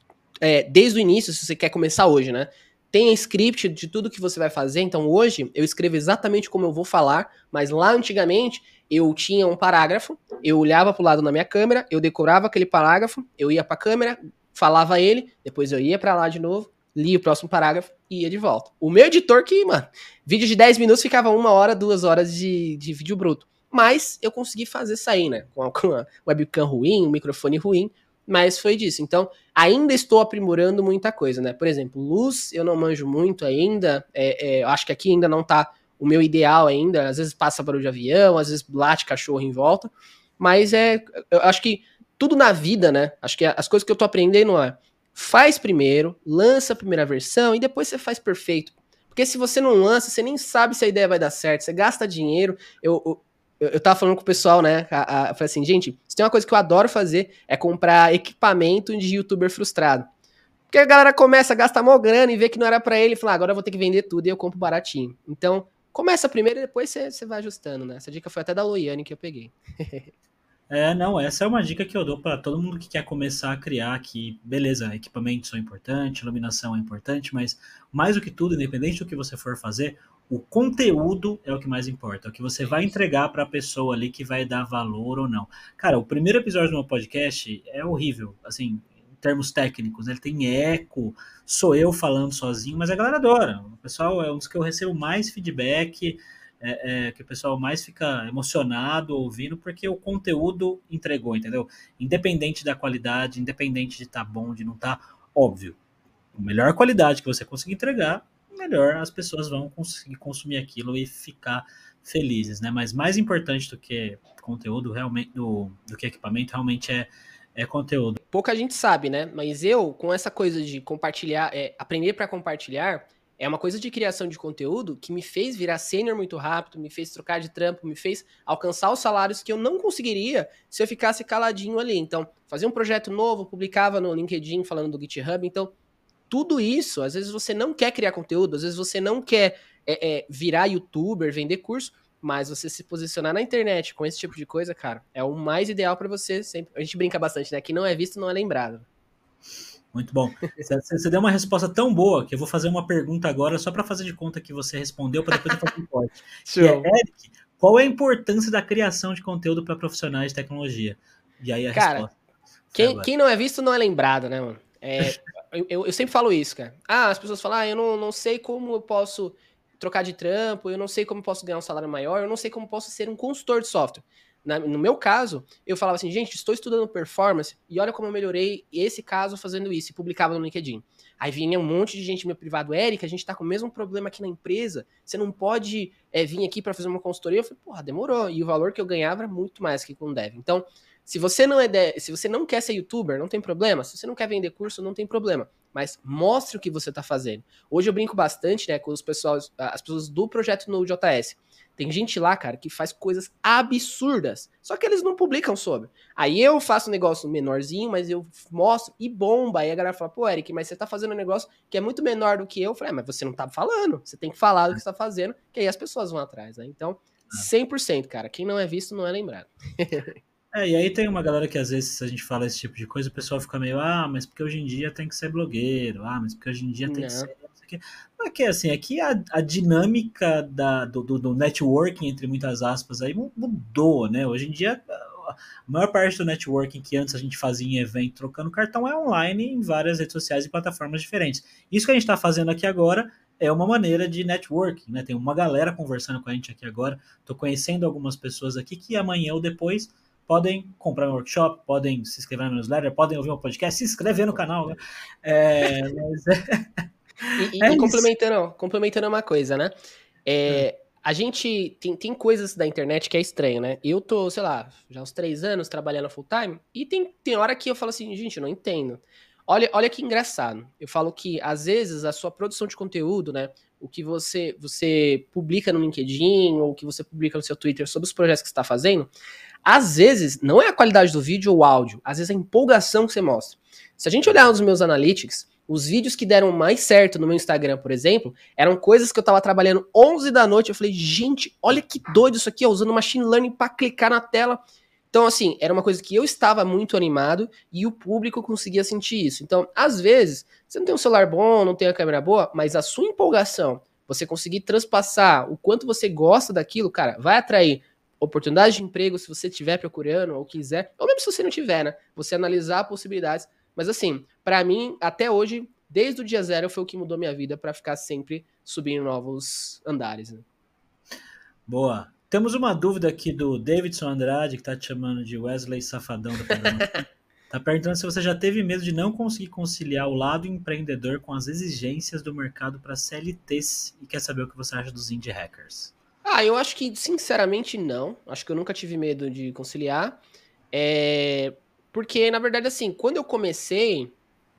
é, desde o início, se você quer começar hoje, né? Tem script de tudo que você vai fazer, então hoje eu escrevo exatamente como eu vou falar, mas lá antigamente eu tinha um parágrafo, eu olhava pro lado na minha câmera, eu decorava aquele parágrafo, eu ia pra câmera, falava ele, depois eu ia pra lá de novo, lia o próximo parágrafo e ia de volta. O meu editor que, mano, vídeo de dez minutos ficava uma hora, duas horas de, de vídeo bruto. Mas eu consegui fazer sair, né? Com a, com a webcam ruim, um microfone ruim, mas foi disso. Então, ainda estou aprimorando muita coisa, né? Por exemplo, luz eu não manjo muito ainda. É, é, acho que aqui ainda não tá o meu ideal ainda. Às vezes passa barulho de avião, às vezes late cachorro em volta. Mas é, eu acho que tudo na vida, né? Acho que as coisas que eu tô aprendendo é faz primeiro, lança a primeira versão e depois você faz perfeito. Porque se você não lança, você nem sabe se a ideia vai dar certo. Você gasta dinheiro. Eu, eu eu, eu tava falando com o pessoal, né? A, a, eu falei assim, gente, se tem uma coisa que eu adoro fazer é comprar equipamento de youtuber frustrado. Porque a galera começa a gastar mó grana e vê que não era pra ele e fala, ah, agora eu vou ter que vender tudo e eu compro baratinho. Então, começa primeiro e depois você vai ajustando, né? Essa dica foi até da Loiane que eu peguei. É, não, essa é uma dica que eu dou para todo mundo que quer começar a criar, que, beleza, equipamentos são importantes, iluminação é importante, mas mais do que tudo, independente do que você for fazer, o conteúdo é o que mais importa, é o que você vai entregar para a pessoa ali que vai dar valor ou não. Cara, o primeiro episódio do meu podcast é horrível, assim, em termos técnicos, ele tem eco, sou eu falando sozinho, mas a galera adora. O pessoal é um dos que eu recebo mais feedback, é, é, que o pessoal mais fica emocionado ouvindo, porque o conteúdo entregou, entendeu? Independente da qualidade, independente de estar tá bom, de não estar, tá, óbvio. A melhor qualidade que você conseguir entregar, melhor as pessoas vão conseguir consumir aquilo e ficar felizes, né? Mas mais importante do que conteúdo, realmente, do, do que equipamento, realmente é, é conteúdo. Pouca gente sabe, né? Mas eu, com essa coisa de compartilhar, é, aprender para compartilhar, é uma coisa de criação de conteúdo que me fez virar sênior muito rápido, me fez trocar de trampo, me fez alcançar os salários que eu não conseguiria se eu ficasse caladinho ali. Então, fazia um projeto novo, publicava no LinkedIn falando do GitHub. Então, tudo isso, às vezes você não quer criar conteúdo, às vezes você não quer é, é, virar youtuber, vender curso, mas você se posicionar na internet com esse tipo de coisa, cara, é o mais ideal para você. Sempre. A gente brinca bastante, né? Quem não é visto não é lembrado. Muito bom. Você deu uma resposta tão boa que eu vou fazer uma pergunta agora só para fazer de conta que você respondeu, para depois eu fazer um corte. Que é, Eric, qual é a importância da criação de conteúdo para profissionais de tecnologia? E aí a cara, resposta. Quem, quem não é visto não é lembrado, né, mano? É, eu, eu sempre falo isso, cara. Ah, as pessoas falam, ah, eu não, não sei como eu posso trocar de trampo, eu não sei como eu posso ganhar um salário maior, eu não sei como eu posso ser um consultor de software. Na, no meu caso, eu falava assim, gente, estou estudando performance e olha como eu melhorei esse caso fazendo isso, e publicava no LinkedIn. Aí vinha um monte de gente no meu privado, Eric, a gente tá com o mesmo problema aqui na empresa, você não pode é, vir aqui para fazer uma consultoria? Eu falei, porra, demorou. E o valor que eu ganhava era muito mais que com o dev. Então, se você não é de... se você não quer ser youtuber, não tem problema. Se você não quer vender curso, não tem problema. Mas mostre o que você está fazendo. Hoje eu brinco bastante, né, com os pessoas, as pessoas do projeto no J S. Tem gente lá, cara, que faz coisas absurdas. Só que eles não publicam sobre. Aí eu faço um negócio menorzinho, mas eu mostro e bomba. Aí a galera fala, pô, Eric, mas você tá fazendo um negócio que é muito menor do que eu. Eu falei, ah, mas você não tá falando. Você tem que falar do que você tá fazendo, que aí as pessoas vão atrás, né? Então, cem por cento, cara. Quem não é visto não é lembrado. É, e aí tem uma galera que às vezes, se a gente fala esse tipo de coisa, o pessoal fica meio, ah, mas porque hoje em dia tem que ser blogueiro, ah, mas porque hoje em dia tem que Não. ser. Não sei o quê. Não é que assim, aqui a, a dinâmica da, do, do, do networking, entre muitas aspas, aí mudou, né? Hoje em dia, a maior parte do networking que antes a gente fazia em evento trocando cartão é online em várias redes sociais e plataformas diferentes. Isso que a gente está fazendo aqui agora é uma maneira de networking, né? Tem uma galera conversando com a gente aqui agora, estou conhecendo algumas pessoas aqui que amanhã ou depois podem comprar meu workshop, podem se inscrever no newsletter, podem ouvir meu podcast, se inscrever no canal, né? É, mas é, E, e- é e isso. complementando, complementando uma coisa, né? É, a gente tem, tem coisas da internet que é estranho, né? Eu tô, sei lá, já há uns três anos trabalhando full time, e tem, tem hora que eu falo assim, gente, eu não entendo. Olha, olha que engraçado. Eu falo que, às vezes, a sua produção de conteúdo, né? O que você, você publica no LinkedIn, ou o que você publica no seu Twitter sobre os projetos que você está fazendo, às vezes, não é a qualidade do vídeo ou o áudio, às vezes é a empolgação que você mostra. Se a gente olhar os meus analytics, os vídeos que deram mais certo no meu Instagram, por exemplo, eram coisas que eu tava trabalhando onze da noite. Eu falei, gente, olha que doido isso aqui, ó, usando machine learning para clicar na tela. Então, assim, era uma coisa que eu estava muito animado e o público conseguia sentir isso. Então, às vezes, você não tem um celular bom, não tem a câmera boa, mas a sua empolgação, você conseguir transpassar o quanto você gosta daquilo, cara, vai atrair oportunidade de emprego se você estiver procurando ou quiser, ou mesmo se você não tiver, né? Você analisar possibilidades. Mas assim, para mim, até hoje, desde o dia zero, foi o que mudou minha vida para ficar sempre subindo novos andares. Né? Boa. Temos uma dúvida aqui do Davidson Andrade, que está te chamando de Wesley Safadão da programação. Está perguntando se você já teve medo de não conseguir conciliar o lado empreendedor com as exigências do mercado para C L Ts e quer saber o que você acha dos indie hackers. Ah, eu acho que, sinceramente, não. Acho que eu nunca tive medo de conciliar. É... Porque, na verdade, assim, quando eu comecei.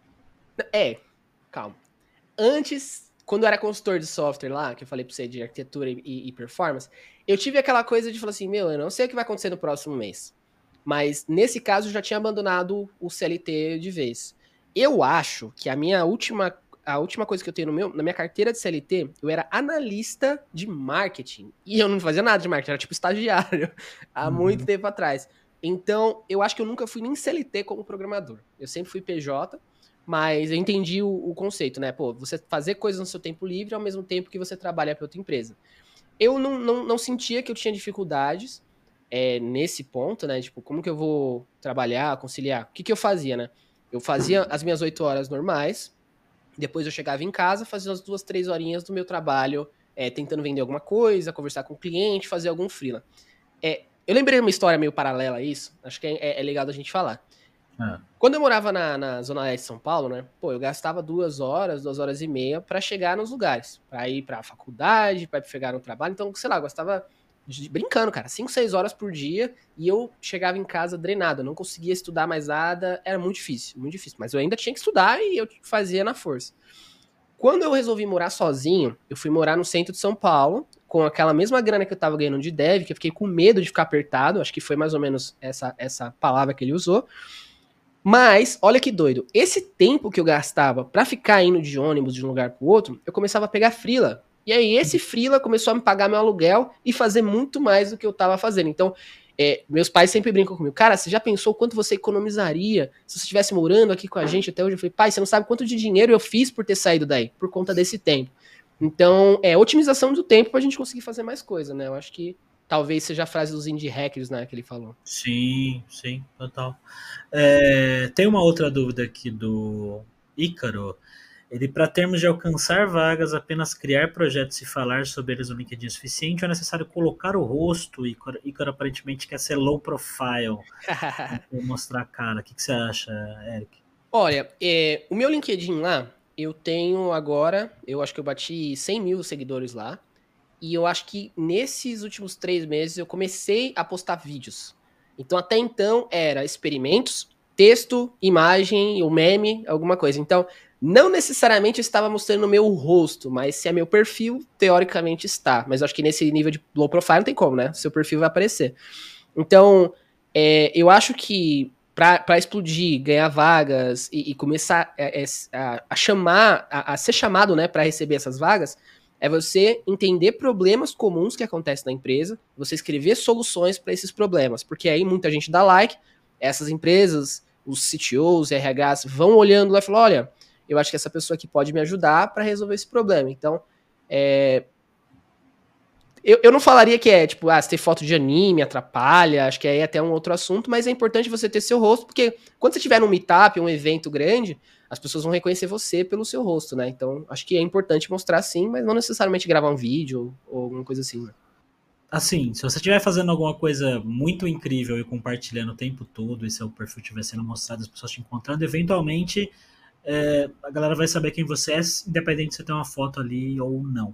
É, calma. Antes, quando eu era consultor de software lá, que eu falei pra você de arquitetura e, e performance, eu tive aquela coisa de falar assim: meu, eu não sei o que vai acontecer no próximo mês. Mas nesse caso eu já tinha abandonado o C L T de vez. Eu acho que a minha última a última coisa que eu tenho no meu, na minha carteira de C L T, eu era analista de marketing. E eu não fazia nada de marketing, era tipo estagiário, há muito Uhum. tempo atrás. Então, eu acho que eu nunca fui nem C L T como programador. Eu sempre fui P J, mas eu entendi o, o conceito, né? Pô, você fazer coisas no seu tempo livre ao mesmo tempo que você trabalha para outra empresa. Eu não, não, não sentia que eu tinha dificuldades é, nesse ponto, né? Tipo, como que eu vou trabalhar, conciliar? O que, que eu fazia, né? Eu fazia as minhas oito horas normais, depois eu chegava em casa, fazia umas duas, três horinhas do meu trabalho, é, tentando vender alguma coisa, conversar com o cliente, fazer algum freela. É, eu lembrei de uma história meio paralela a isso, acho que é, é legal da gente falar. Ah. Quando eu morava na, na Zona Leste de São Paulo, né? Pô, eu gastava duas horas, duas horas e meia para chegar nos lugares. Para ir pra faculdade, para chegar no trabalho. Então, sei lá, eu gastava de, brincando, cara, cinco, seis horas por dia. E eu chegava em casa drenado. Eu não conseguia estudar mais nada. Era muito difícil, muito difícil. Mas eu ainda tinha que estudar e eu fazia na força. Quando eu resolvi morar sozinho, eu fui morar no centro de São Paulo, com aquela mesma grana que eu tava ganhando de dev, que eu fiquei com medo de ficar apertado. Acho que foi mais ou menos essa, essa palavra que ele usou. Mas, olha que doido, esse tempo que eu gastava pra ficar indo de ônibus de um lugar pro outro, eu começava a pegar frila. E aí esse frila começou a me pagar meu aluguel e fazer muito mais do que eu tava fazendo. Então, é, meus pais sempre brincam comigo, cara, você já pensou quanto você economizaria se você estivesse morando aqui com a gente até hoje? Eu falei, pai, você não sabe quanto de dinheiro eu fiz por ter saído daí, por conta desse tempo. Então, é otimização do tempo pra gente conseguir fazer mais coisa, né? Eu acho que talvez seja a frase dos indie hackers, né, que ele falou. Sim, sim, total. É, tem uma outra dúvida aqui do Ícaro. Ele, para termos de alcançar vagas, apenas criar projetos e falar sobre eles no LinkedIn é suficiente ou é necessário colocar o rosto? Ícaro, Ícaro aparentemente quer ser low profile, mostrar a cara. O que, que você acha, Eric? Olha, é, o meu LinkedIn lá, eu tenho agora, eu acho que eu bati cem mil seguidores lá. E eu acho que nesses últimos três meses eu comecei a postar vídeos. Então até então era experimentos, texto, imagem, ou meme, alguma coisa. Então não necessariamente eu estava mostrando o meu rosto, mas se é meu perfil, teoricamente está. Mas eu acho que nesse nível de low profile não tem como, né? Seu perfil vai aparecer. Então é, eu acho que para explodir, ganhar vagas e, e começar a, a, a chamar, a, a ser chamado, né, para receber essas vagas, É você entender problemas comuns que acontecem na empresa, você escrever soluções para esses problemas, porque aí muita gente dá like, essas empresas, os C T Os, R Hs vão olhando lá e falam, olha, eu acho que essa pessoa aqui pode me ajudar para resolver esse problema. Então, é... eu, eu não falaria que é, tipo, ah, se ter foto de anime atrapalha, acho que aí é até um outro assunto, mas é importante você ter seu rosto, porque quando você tiver num meetup, um evento grande, as pessoas vão reconhecer você pelo seu rosto, né? Então, acho que é importante mostrar sim, mas não necessariamente gravar um vídeo ou, ou alguma coisa assim, né? Assim, se você estiver fazendo alguma coisa muito incrível e compartilhando o tempo todo, e seu perfil estiver sendo mostrado, as pessoas te encontrando, eventualmente é, a galera vai saber quem você é, independente de você ter uma foto ali ou não.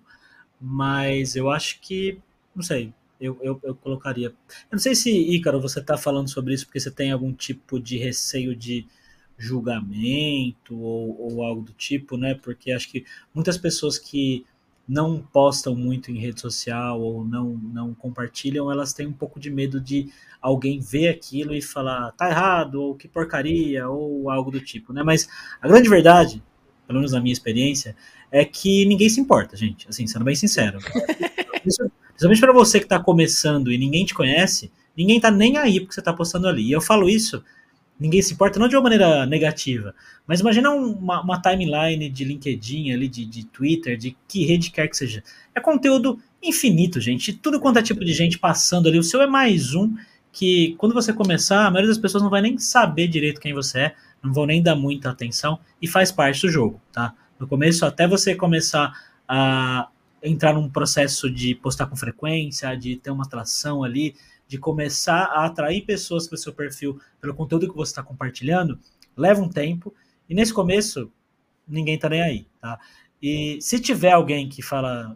Mas eu acho que, não sei, eu, eu, eu colocaria. Eu não sei se, Ícaro, você está falando sobre isso porque você tem algum tipo de receio de julgamento ou, ou algo do tipo, né? Porque acho que muitas pessoas que não postam muito em rede social ou não, não compartilham, elas têm um pouco de medo de alguém ver aquilo e falar tá errado, ou que porcaria, ou algo do tipo, né? Mas a grande verdade, pelo menos na minha experiência, é que ninguém se importa, gente. Assim, sendo bem sincero. Principalmente para você que está começando e ninguém te conhece, ninguém tá nem aí porque você está postando ali. E eu falo isso, ninguém se importa, não de uma maneira negativa, mas imagina uma, uma timeline de LinkedIn, ali, de, de Twitter, de que rede quer que seja. É conteúdo infinito, gente. Tudo quanto é tipo de gente passando ali. O seu é mais um que, quando você começar, a maioria das pessoas não vai nem saber direito quem você é, não vão nem dar muita atenção e faz parte do jogo, tá? No começo, até você começar a entrar num processo de postar com frequência, de ter uma atração ali, de começar a atrair pessoas para o seu perfil pelo conteúdo que você está compartilhando, leva um tempo, e nesse começo, ninguém tá nem aí, tá? E se tiver alguém que fala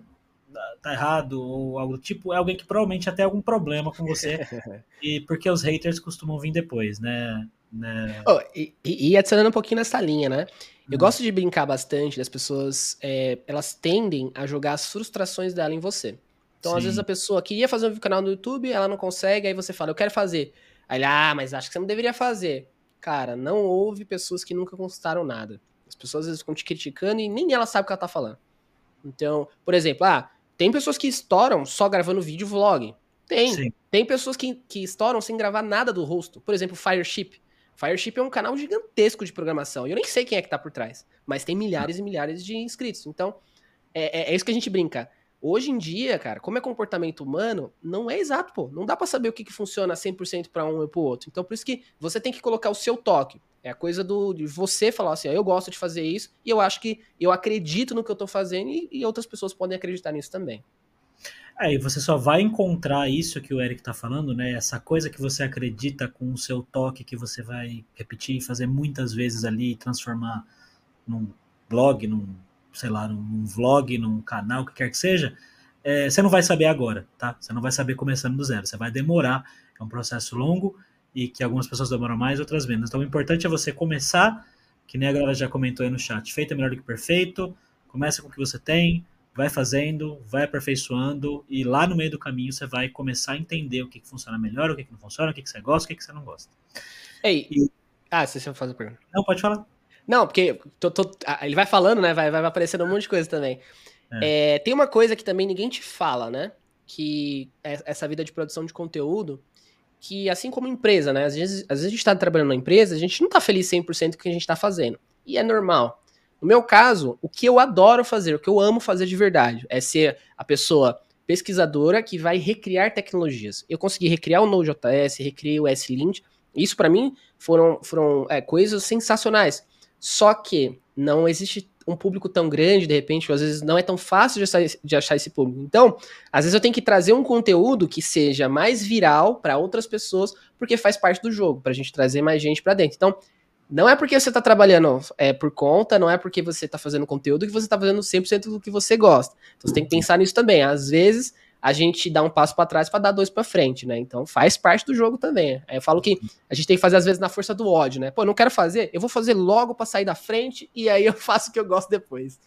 tá errado ou algo do tipo, é alguém que provavelmente já tem algum problema com você, e porque os haters costumam vir depois, né? né? Oh, e, e adicionando um pouquinho nessa linha, né? Eu Hum. gosto de brincar bastante das pessoas, é, elas tendem a jogar as frustrações dela em você. Então, Sim. às vezes a pessoa queria fazer um canal no YouTube, ela não consegue, aí você fala, eu quero fazer. Aí ele, ah, mas acho que você não deveria fazer. Cara, não houve pessoas que nunca conquistaram nada. As pessoas às vezes ficam te criticando e nem ela sabe o que ela tá falando. Então, por exemplo, ah, tem pessoas que estouram só gravando vídeo vlog. Tem. Sim. Tem pessoas que, que estouram sem gravar nada do rosto. Por exemplo, Fireship. Fireship é um canal gigantesco de programação. E eu nem sei quem é que tá por trás. Mas tem milhares e milhares de inscritos. Então, é, é, é isso que a gente brinca. Hoje em dia, cara, como é comportamento humano, não é exato, pô. Não dá pra saber o que, que funciona cem por cento pra um e pro outro. Então, por isso que você tem que colocar o seu toque. É a coisa do, de você falar assim, ó, eu gosto de fazer isso e eu acho que eu acredito no que eu tô fazendo e, e outras pessoas podem acreditar nisso também. É, e você só vai encontrar isso que o Eric tá falando, né? Essa coisa que você acredita com o seu toque, que você vai repetir e fazer muitas vezes ali, transformar num blog, num, sei lá, num vlog, num canal, o que quer que seja, é, você não vai saber agora, tá? Você não vai saber começando do zero, você vai demorar, é um processo longo e que algumas pessoas demoram mais, outras menos. Então o importante é você começar, que nem a galera já comentou aí no chat, feito é melhor do que perfeito, começa com o que você tem, vai fazendo, vai aperfeiçoando e lá no meio do caminho você vai começar a entender o que, que funciona melhor, o que, que não funciona, o que, que você gosta, o que, que você não gosta. Ei, e... ah, você vai fazer a pergunta. Não, pode falar. Não, porque tô, tô, ele vai falando, né? Vai, vai aparecendo um monte de coisa também. É. É, tem uma coisa que também ninguém te fala, né? Que é essa vida de produção de conteúdo, que assim como empresa, né? Às vezes, às vezes a gente tá trabalhando na empresa, a gente não tá feliz cem por cento com o que a gente tá fazendo. E é normal. No meu caso, o que eu adoro fazer, o que eu amo fazer de verdade, é ser a pessoa pesquisadora que vai recriar tecnologias. Eu consegui recriar o Node.js, recriei o S Lint. Isso para mim foram, foram é, coisas sensacionais. Só que não existe um público tão grande, de repente, às vezes não é tão fácil de achar, de achar esse público. Então, às vezes eu tenho que trazer um conteúdo que seja mais viral para outras pessoas, porque faz parte do jogo, pra gente trazer mais gente para dentro. Então, não é porque você tá trabalhando é, por conta, não é porque você tá fazendo conteúdo que você tá fazendo cem por cento do que você gosta. Então você tem que pensar nisso também. Às vezes a gente dá um passo para trás para dar dois para frente, né? Então faz parte do jogo também. Aí eu falo que a gente tem que fazer às vezes na força do ódio, né? Pô, eu não quero fazer, eu vou fazer logo para sair da frente e aí eu faço o que eu gosto depois.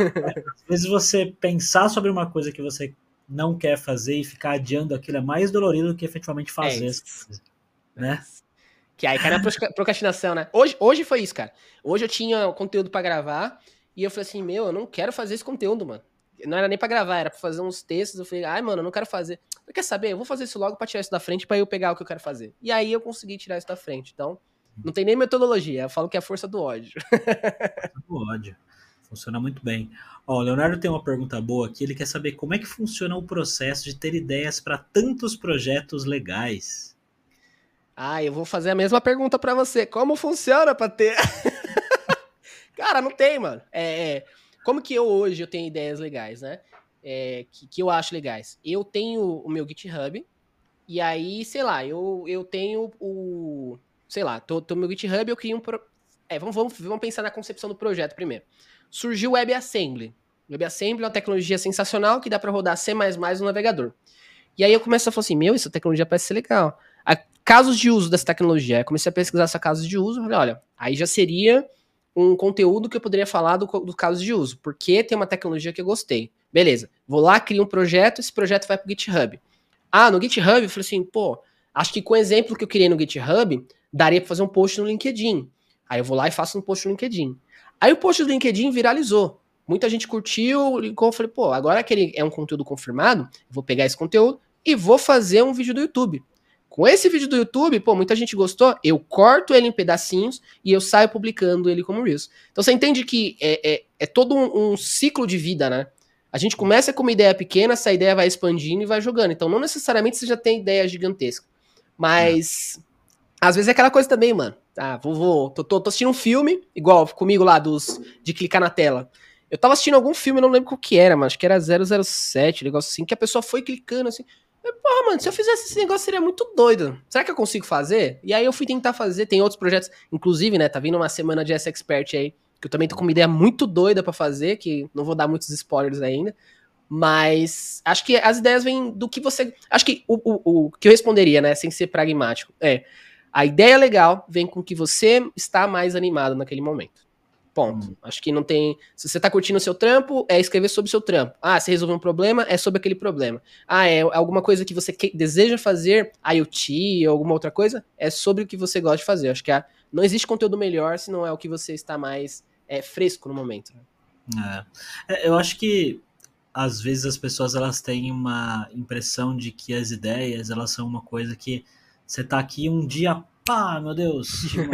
Às vezes você pensar sobre uma coisa que você não quer fazer e ficar adiando aquilo é mais dolorido do que efetivamente fazer, é né? É que aí cai na procrastinação, né? Hoje, hoje foi isso, cara. Hoje eu tinha conteúdo pra gravar e eu falei assim, meu, eu não quero fazer esse conteúdo, mano. não era nem pra gravar, era pra fazer uns textos. Eu falei, ai, mano, eu não quero fazer. Eu, quer saber? Eu vou fazer isso logo pra tirar isso da frente, pra eu pegar o que eu quero fazer. E aí eu consegui tirar isso da frente. Então, não tem nem metodologia. Eu falo que é a força do ódio. O ódio. Funciona muito bem. Ó, o Leonardo tem uma pergunta boa aqui. Ele quer saber como é que funciona o processo de ter ideias para tantos projetos legais. Ah, eu vou fazer a mesma pergunta pra você. Como funciona pra ter... Cara, não tem, mano. É, é, como que eu hoje eu tenho ideias legais, né? É, que, que eu acho legais. Eu tenho o meu GitHub, e aí, sei lá, eu, eu tenho o... Sei lá, tô, tô no meu GitHub, eu crio um... Pro... É, vamos, vamos, vamos pensar na concepção do projeto primeiro. Surgiu o WebAssembly. O WebAssembly é uma tecnologia sensacional que dá pra rodar C mais mais no navegador. E aí eu começo a falar assim, meu, essa tecnologia parece ser legal. A, casos de uso dessa tecnologia. Eu comecei a pesquisar essa casos de uso, falei, olha, aí já seria um conteúdo que eu poderia falar do, do caso de uso, porque tem uma tecnologia que eu gostei. Beleza, vou lá, crio um projeto, esse projeto vai pro GitHub. Ah, no GitHub, eu falei assim, pô, acho que com o exemplo que eu criei no GitHub, daria pra fazer um post no LinkedIn. Aí eu vou lá e faço um post no LinkedIn. Aí o post do LinkedIn viralizou. Muita gente curtiu, ligou, eu falei, pô, agora que ele é um conteúdo confirmado, eu vou pegar esse conteúdo e vou fazer um vídeo do YouTube. Com esse vídeo do YouTube, pô, muita gente gostou, eu corto ele em pedacinhos e eu saio publicando ele como Reels. Então você entende que é, é, é todo um, um ciclo de vida, né? A gente começa com uma ideia pequena, essa ideia vai expandindo e vai jogando. Então não necessariamente você já tem ideia gigantesca. Mas é. Às vezes é aquela coisa também, mano. Ah, vou, vou tô, tô, tô assistindo um filme, igual comigo lá, dos de clicar na tela. Eu tava assistindo algum filme, não lembro qual que era, mas acho que era zero zero sete, um negócio assim, que a pessoa foi clicando assim. Eu, porra, mano, se eu fizesse esse negócio seria muito doido. Será que eu consigo fazer? E aí eu fui tentar fazer, tem outros projetos, inclusive, né, tá vindo uma semana de S-Expert aí, que eu também tô com uma ideia muito doida pra fazer, que não vou dar muitos spoilers ainda, mas acho que as ideias vêm do que você... Acho que o, o, o que eu responderia, né, sem ser pragmático, é a ideia legal vem com que você está mais animado naquele momento. Ponto. Hum. Acho que não tem... Se você tá curtindo o seu trampo, é escrever sobre o seu trampo. Ah, você resolveu um problema, é sobre aquele problema. Ah, é alguma coisa que você que, deseja fazer, IoT ou alguma outra coisa, é sobre o que você gosta de fazer. Acho que a, não existe conteúdo melhor se não é o que você está mais é, fresco no momento. É. Eu acho que às vezes as pessoas elas têm uma impressão de que as ideias elas são uma coisa que você tá aqui um dia, pá, meu Deus,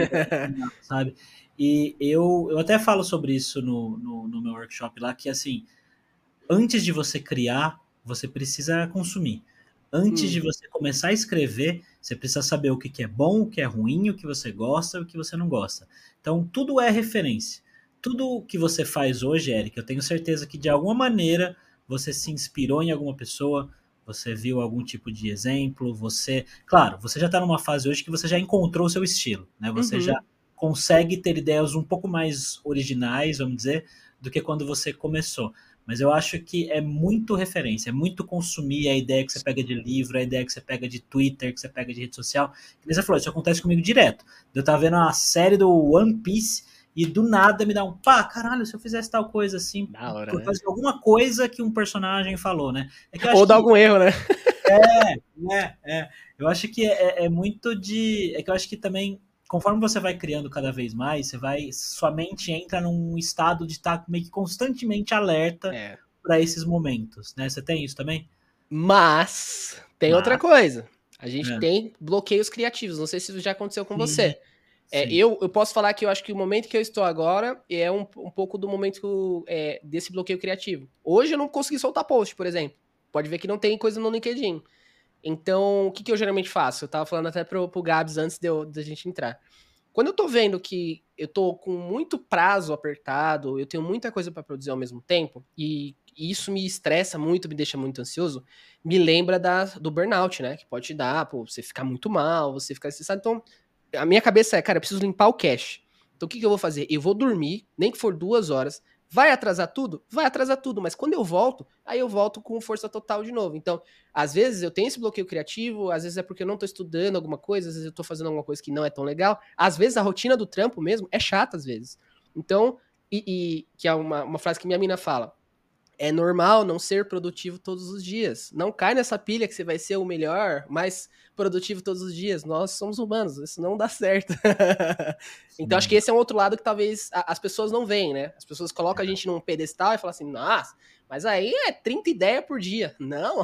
sabe? E eu, eu até falo sobre isso no, no, no meu workshop lá, que assim, antes de você criar, você precisa consumir. Antes hum. de você começar a escrever, você precisa saber o que, que é bom, o que é ruim, o que você gosta e o que você não gosta. Então, tudo é referência. Tudo que você faz hoje, Eric, eu tenho certeza que de alguma maneira você se inspirou em alguma pessoa, você viu algum tipo de exemplo, você... Claro, você já está numa fase hoje que você já encontrou o seu estilo, né? Você uhum. já consegue ter ideias um pouco mais originais, vamos dizer, do que quando você começou. Mas eu acho que é muito referência, é muito consumir a ideia que você pega de livro, a ideia que você pega de Twitter, que você pega de rede social. Como você falou, isso acontece comigo direto. Eu tava vendo a série do One Piece e do nada me dá um pá, caralho, se eu fizesse tal coisa assim, da hora, por né? causa de alguma coisa que um personagem falou, né? É que eu acho Ou dá que... algum erro, né? É, é, é. Eu acho que é, é muito de... É que eu acho que também... Conforme você vai criando cada vez mais, você vai, sua mente entra num estado de estar meio que constantemente alerta é. para esses momentos, né? Você tem isso também? Mas tem Mas, outra coisa. A gente é. tem bloqueios criativos. Não sei se isso já aconteceu com sim, você. É, eu, eu posso falar que eu acho que o momento que eu estou agora é um, um pouco do momento é, desse bloqueio criativo. Hoje eu não consegui soltar post, por exemplo. Pode ver que não tem coisa no LinkedIn. Então, o que, que eu geralmente faço? Eu tava falando até pro, pro Gabs antes de, eu, de a gente entrar. Quando eu tô vendo que eu tô com muito prazo apertado, eu tenho muita coisa para produzir ao mesmo tempo, e, e isso me estressa muito, me deixa muito ansioso, me lembra da, do burnout, né? Que pode te dar, pô, você ficar muito mal, você ficar estressado. Então, a minha cabeça é, cara, eu preciso limpar o cache. Então, o que, que eu vou fazer? Eu vou dormir, nem que for duas horas. Vai atrasar tudo? Vai atrasar tudo, mas quando eu volto, aí eu volto com força total de novo. Então, às vezes eu tenho esse bloqueio criativo, às vezes é porque eu não tô estudando alguma coisa, às vezes eu tô fazendo alguma coisa que não é tão legal, às vezes a rotina do trampo mesmo é chata às vezes. Então, e, e que é uma, uma frase que minha mina fala, é normal não ser produtivo todos os dias. Não cai nessa pilha que você vai ser o melhor, mais produtivo todos os dias. Nós somos humanos, isso não dá certo. Então acho que esse é um outro lado que talvez as pessoas não veem, né? As pessoas colocam a gente num pedestal e falam assim, nossa, mas aí é trinta ideias por dia. Não.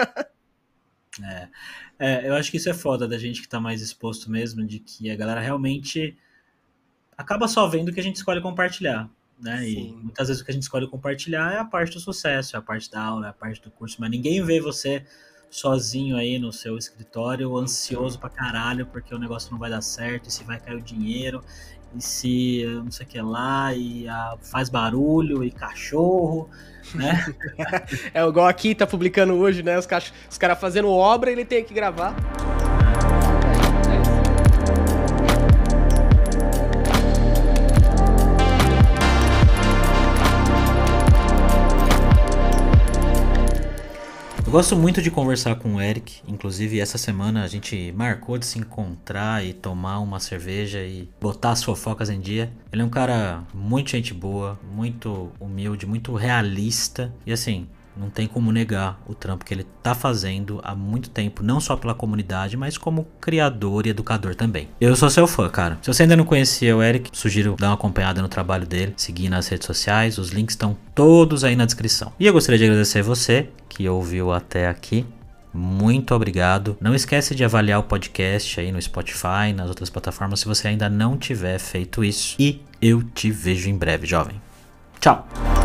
É, é, eu acho que isso é foda da gente que tá mais exposto mesmo, de que a galera realmente acaba só vendo o que a gente escolhe compartilhar, né? Sim. E muitas vezes o que a gente escolhe compartilhar é a parte do sucesso, é a parte da aula, é a parte do curso, mas ninguém vê você sozinho aí no seu escritório, ansioso pra caralho, porque o negócio não vai dar certo, e se vai cair o dinheiro, e se não sei o que lá, e a, faz barulho, e cachorro, né? É igual aqui, tá publicando hoje, né? Os, cach... os caras fazendo obra e ele tem que gravar. Eu gosto muito de conversar com o Eric, inclusive essa semana a gente marcou de se encontrar e tomar uma cerveja e botar as fofocas em dia. Ele é um cara muito gente boa, muito humilde, muito realista e assim, não tem como negar o trampo que ele tá fazendo há muito tempo, não só pela comunidade, mas como criador e educador também. Eu sou seu fã, cara. Se você ainda não conhecia o Eric, sugiro dar uma acompanhada no trabalho dele, seguir nas redes sociais, os links estão todos aí na descrição. E eu gostaria de agradecer você que ouviu até aqui. Muito obrigado. Não esquece de avaliar o podcast aí no Spotify, nas outras plataformas, se você ainda não tiver feito isso. E eu te vejo em breve, jovem. Tchau!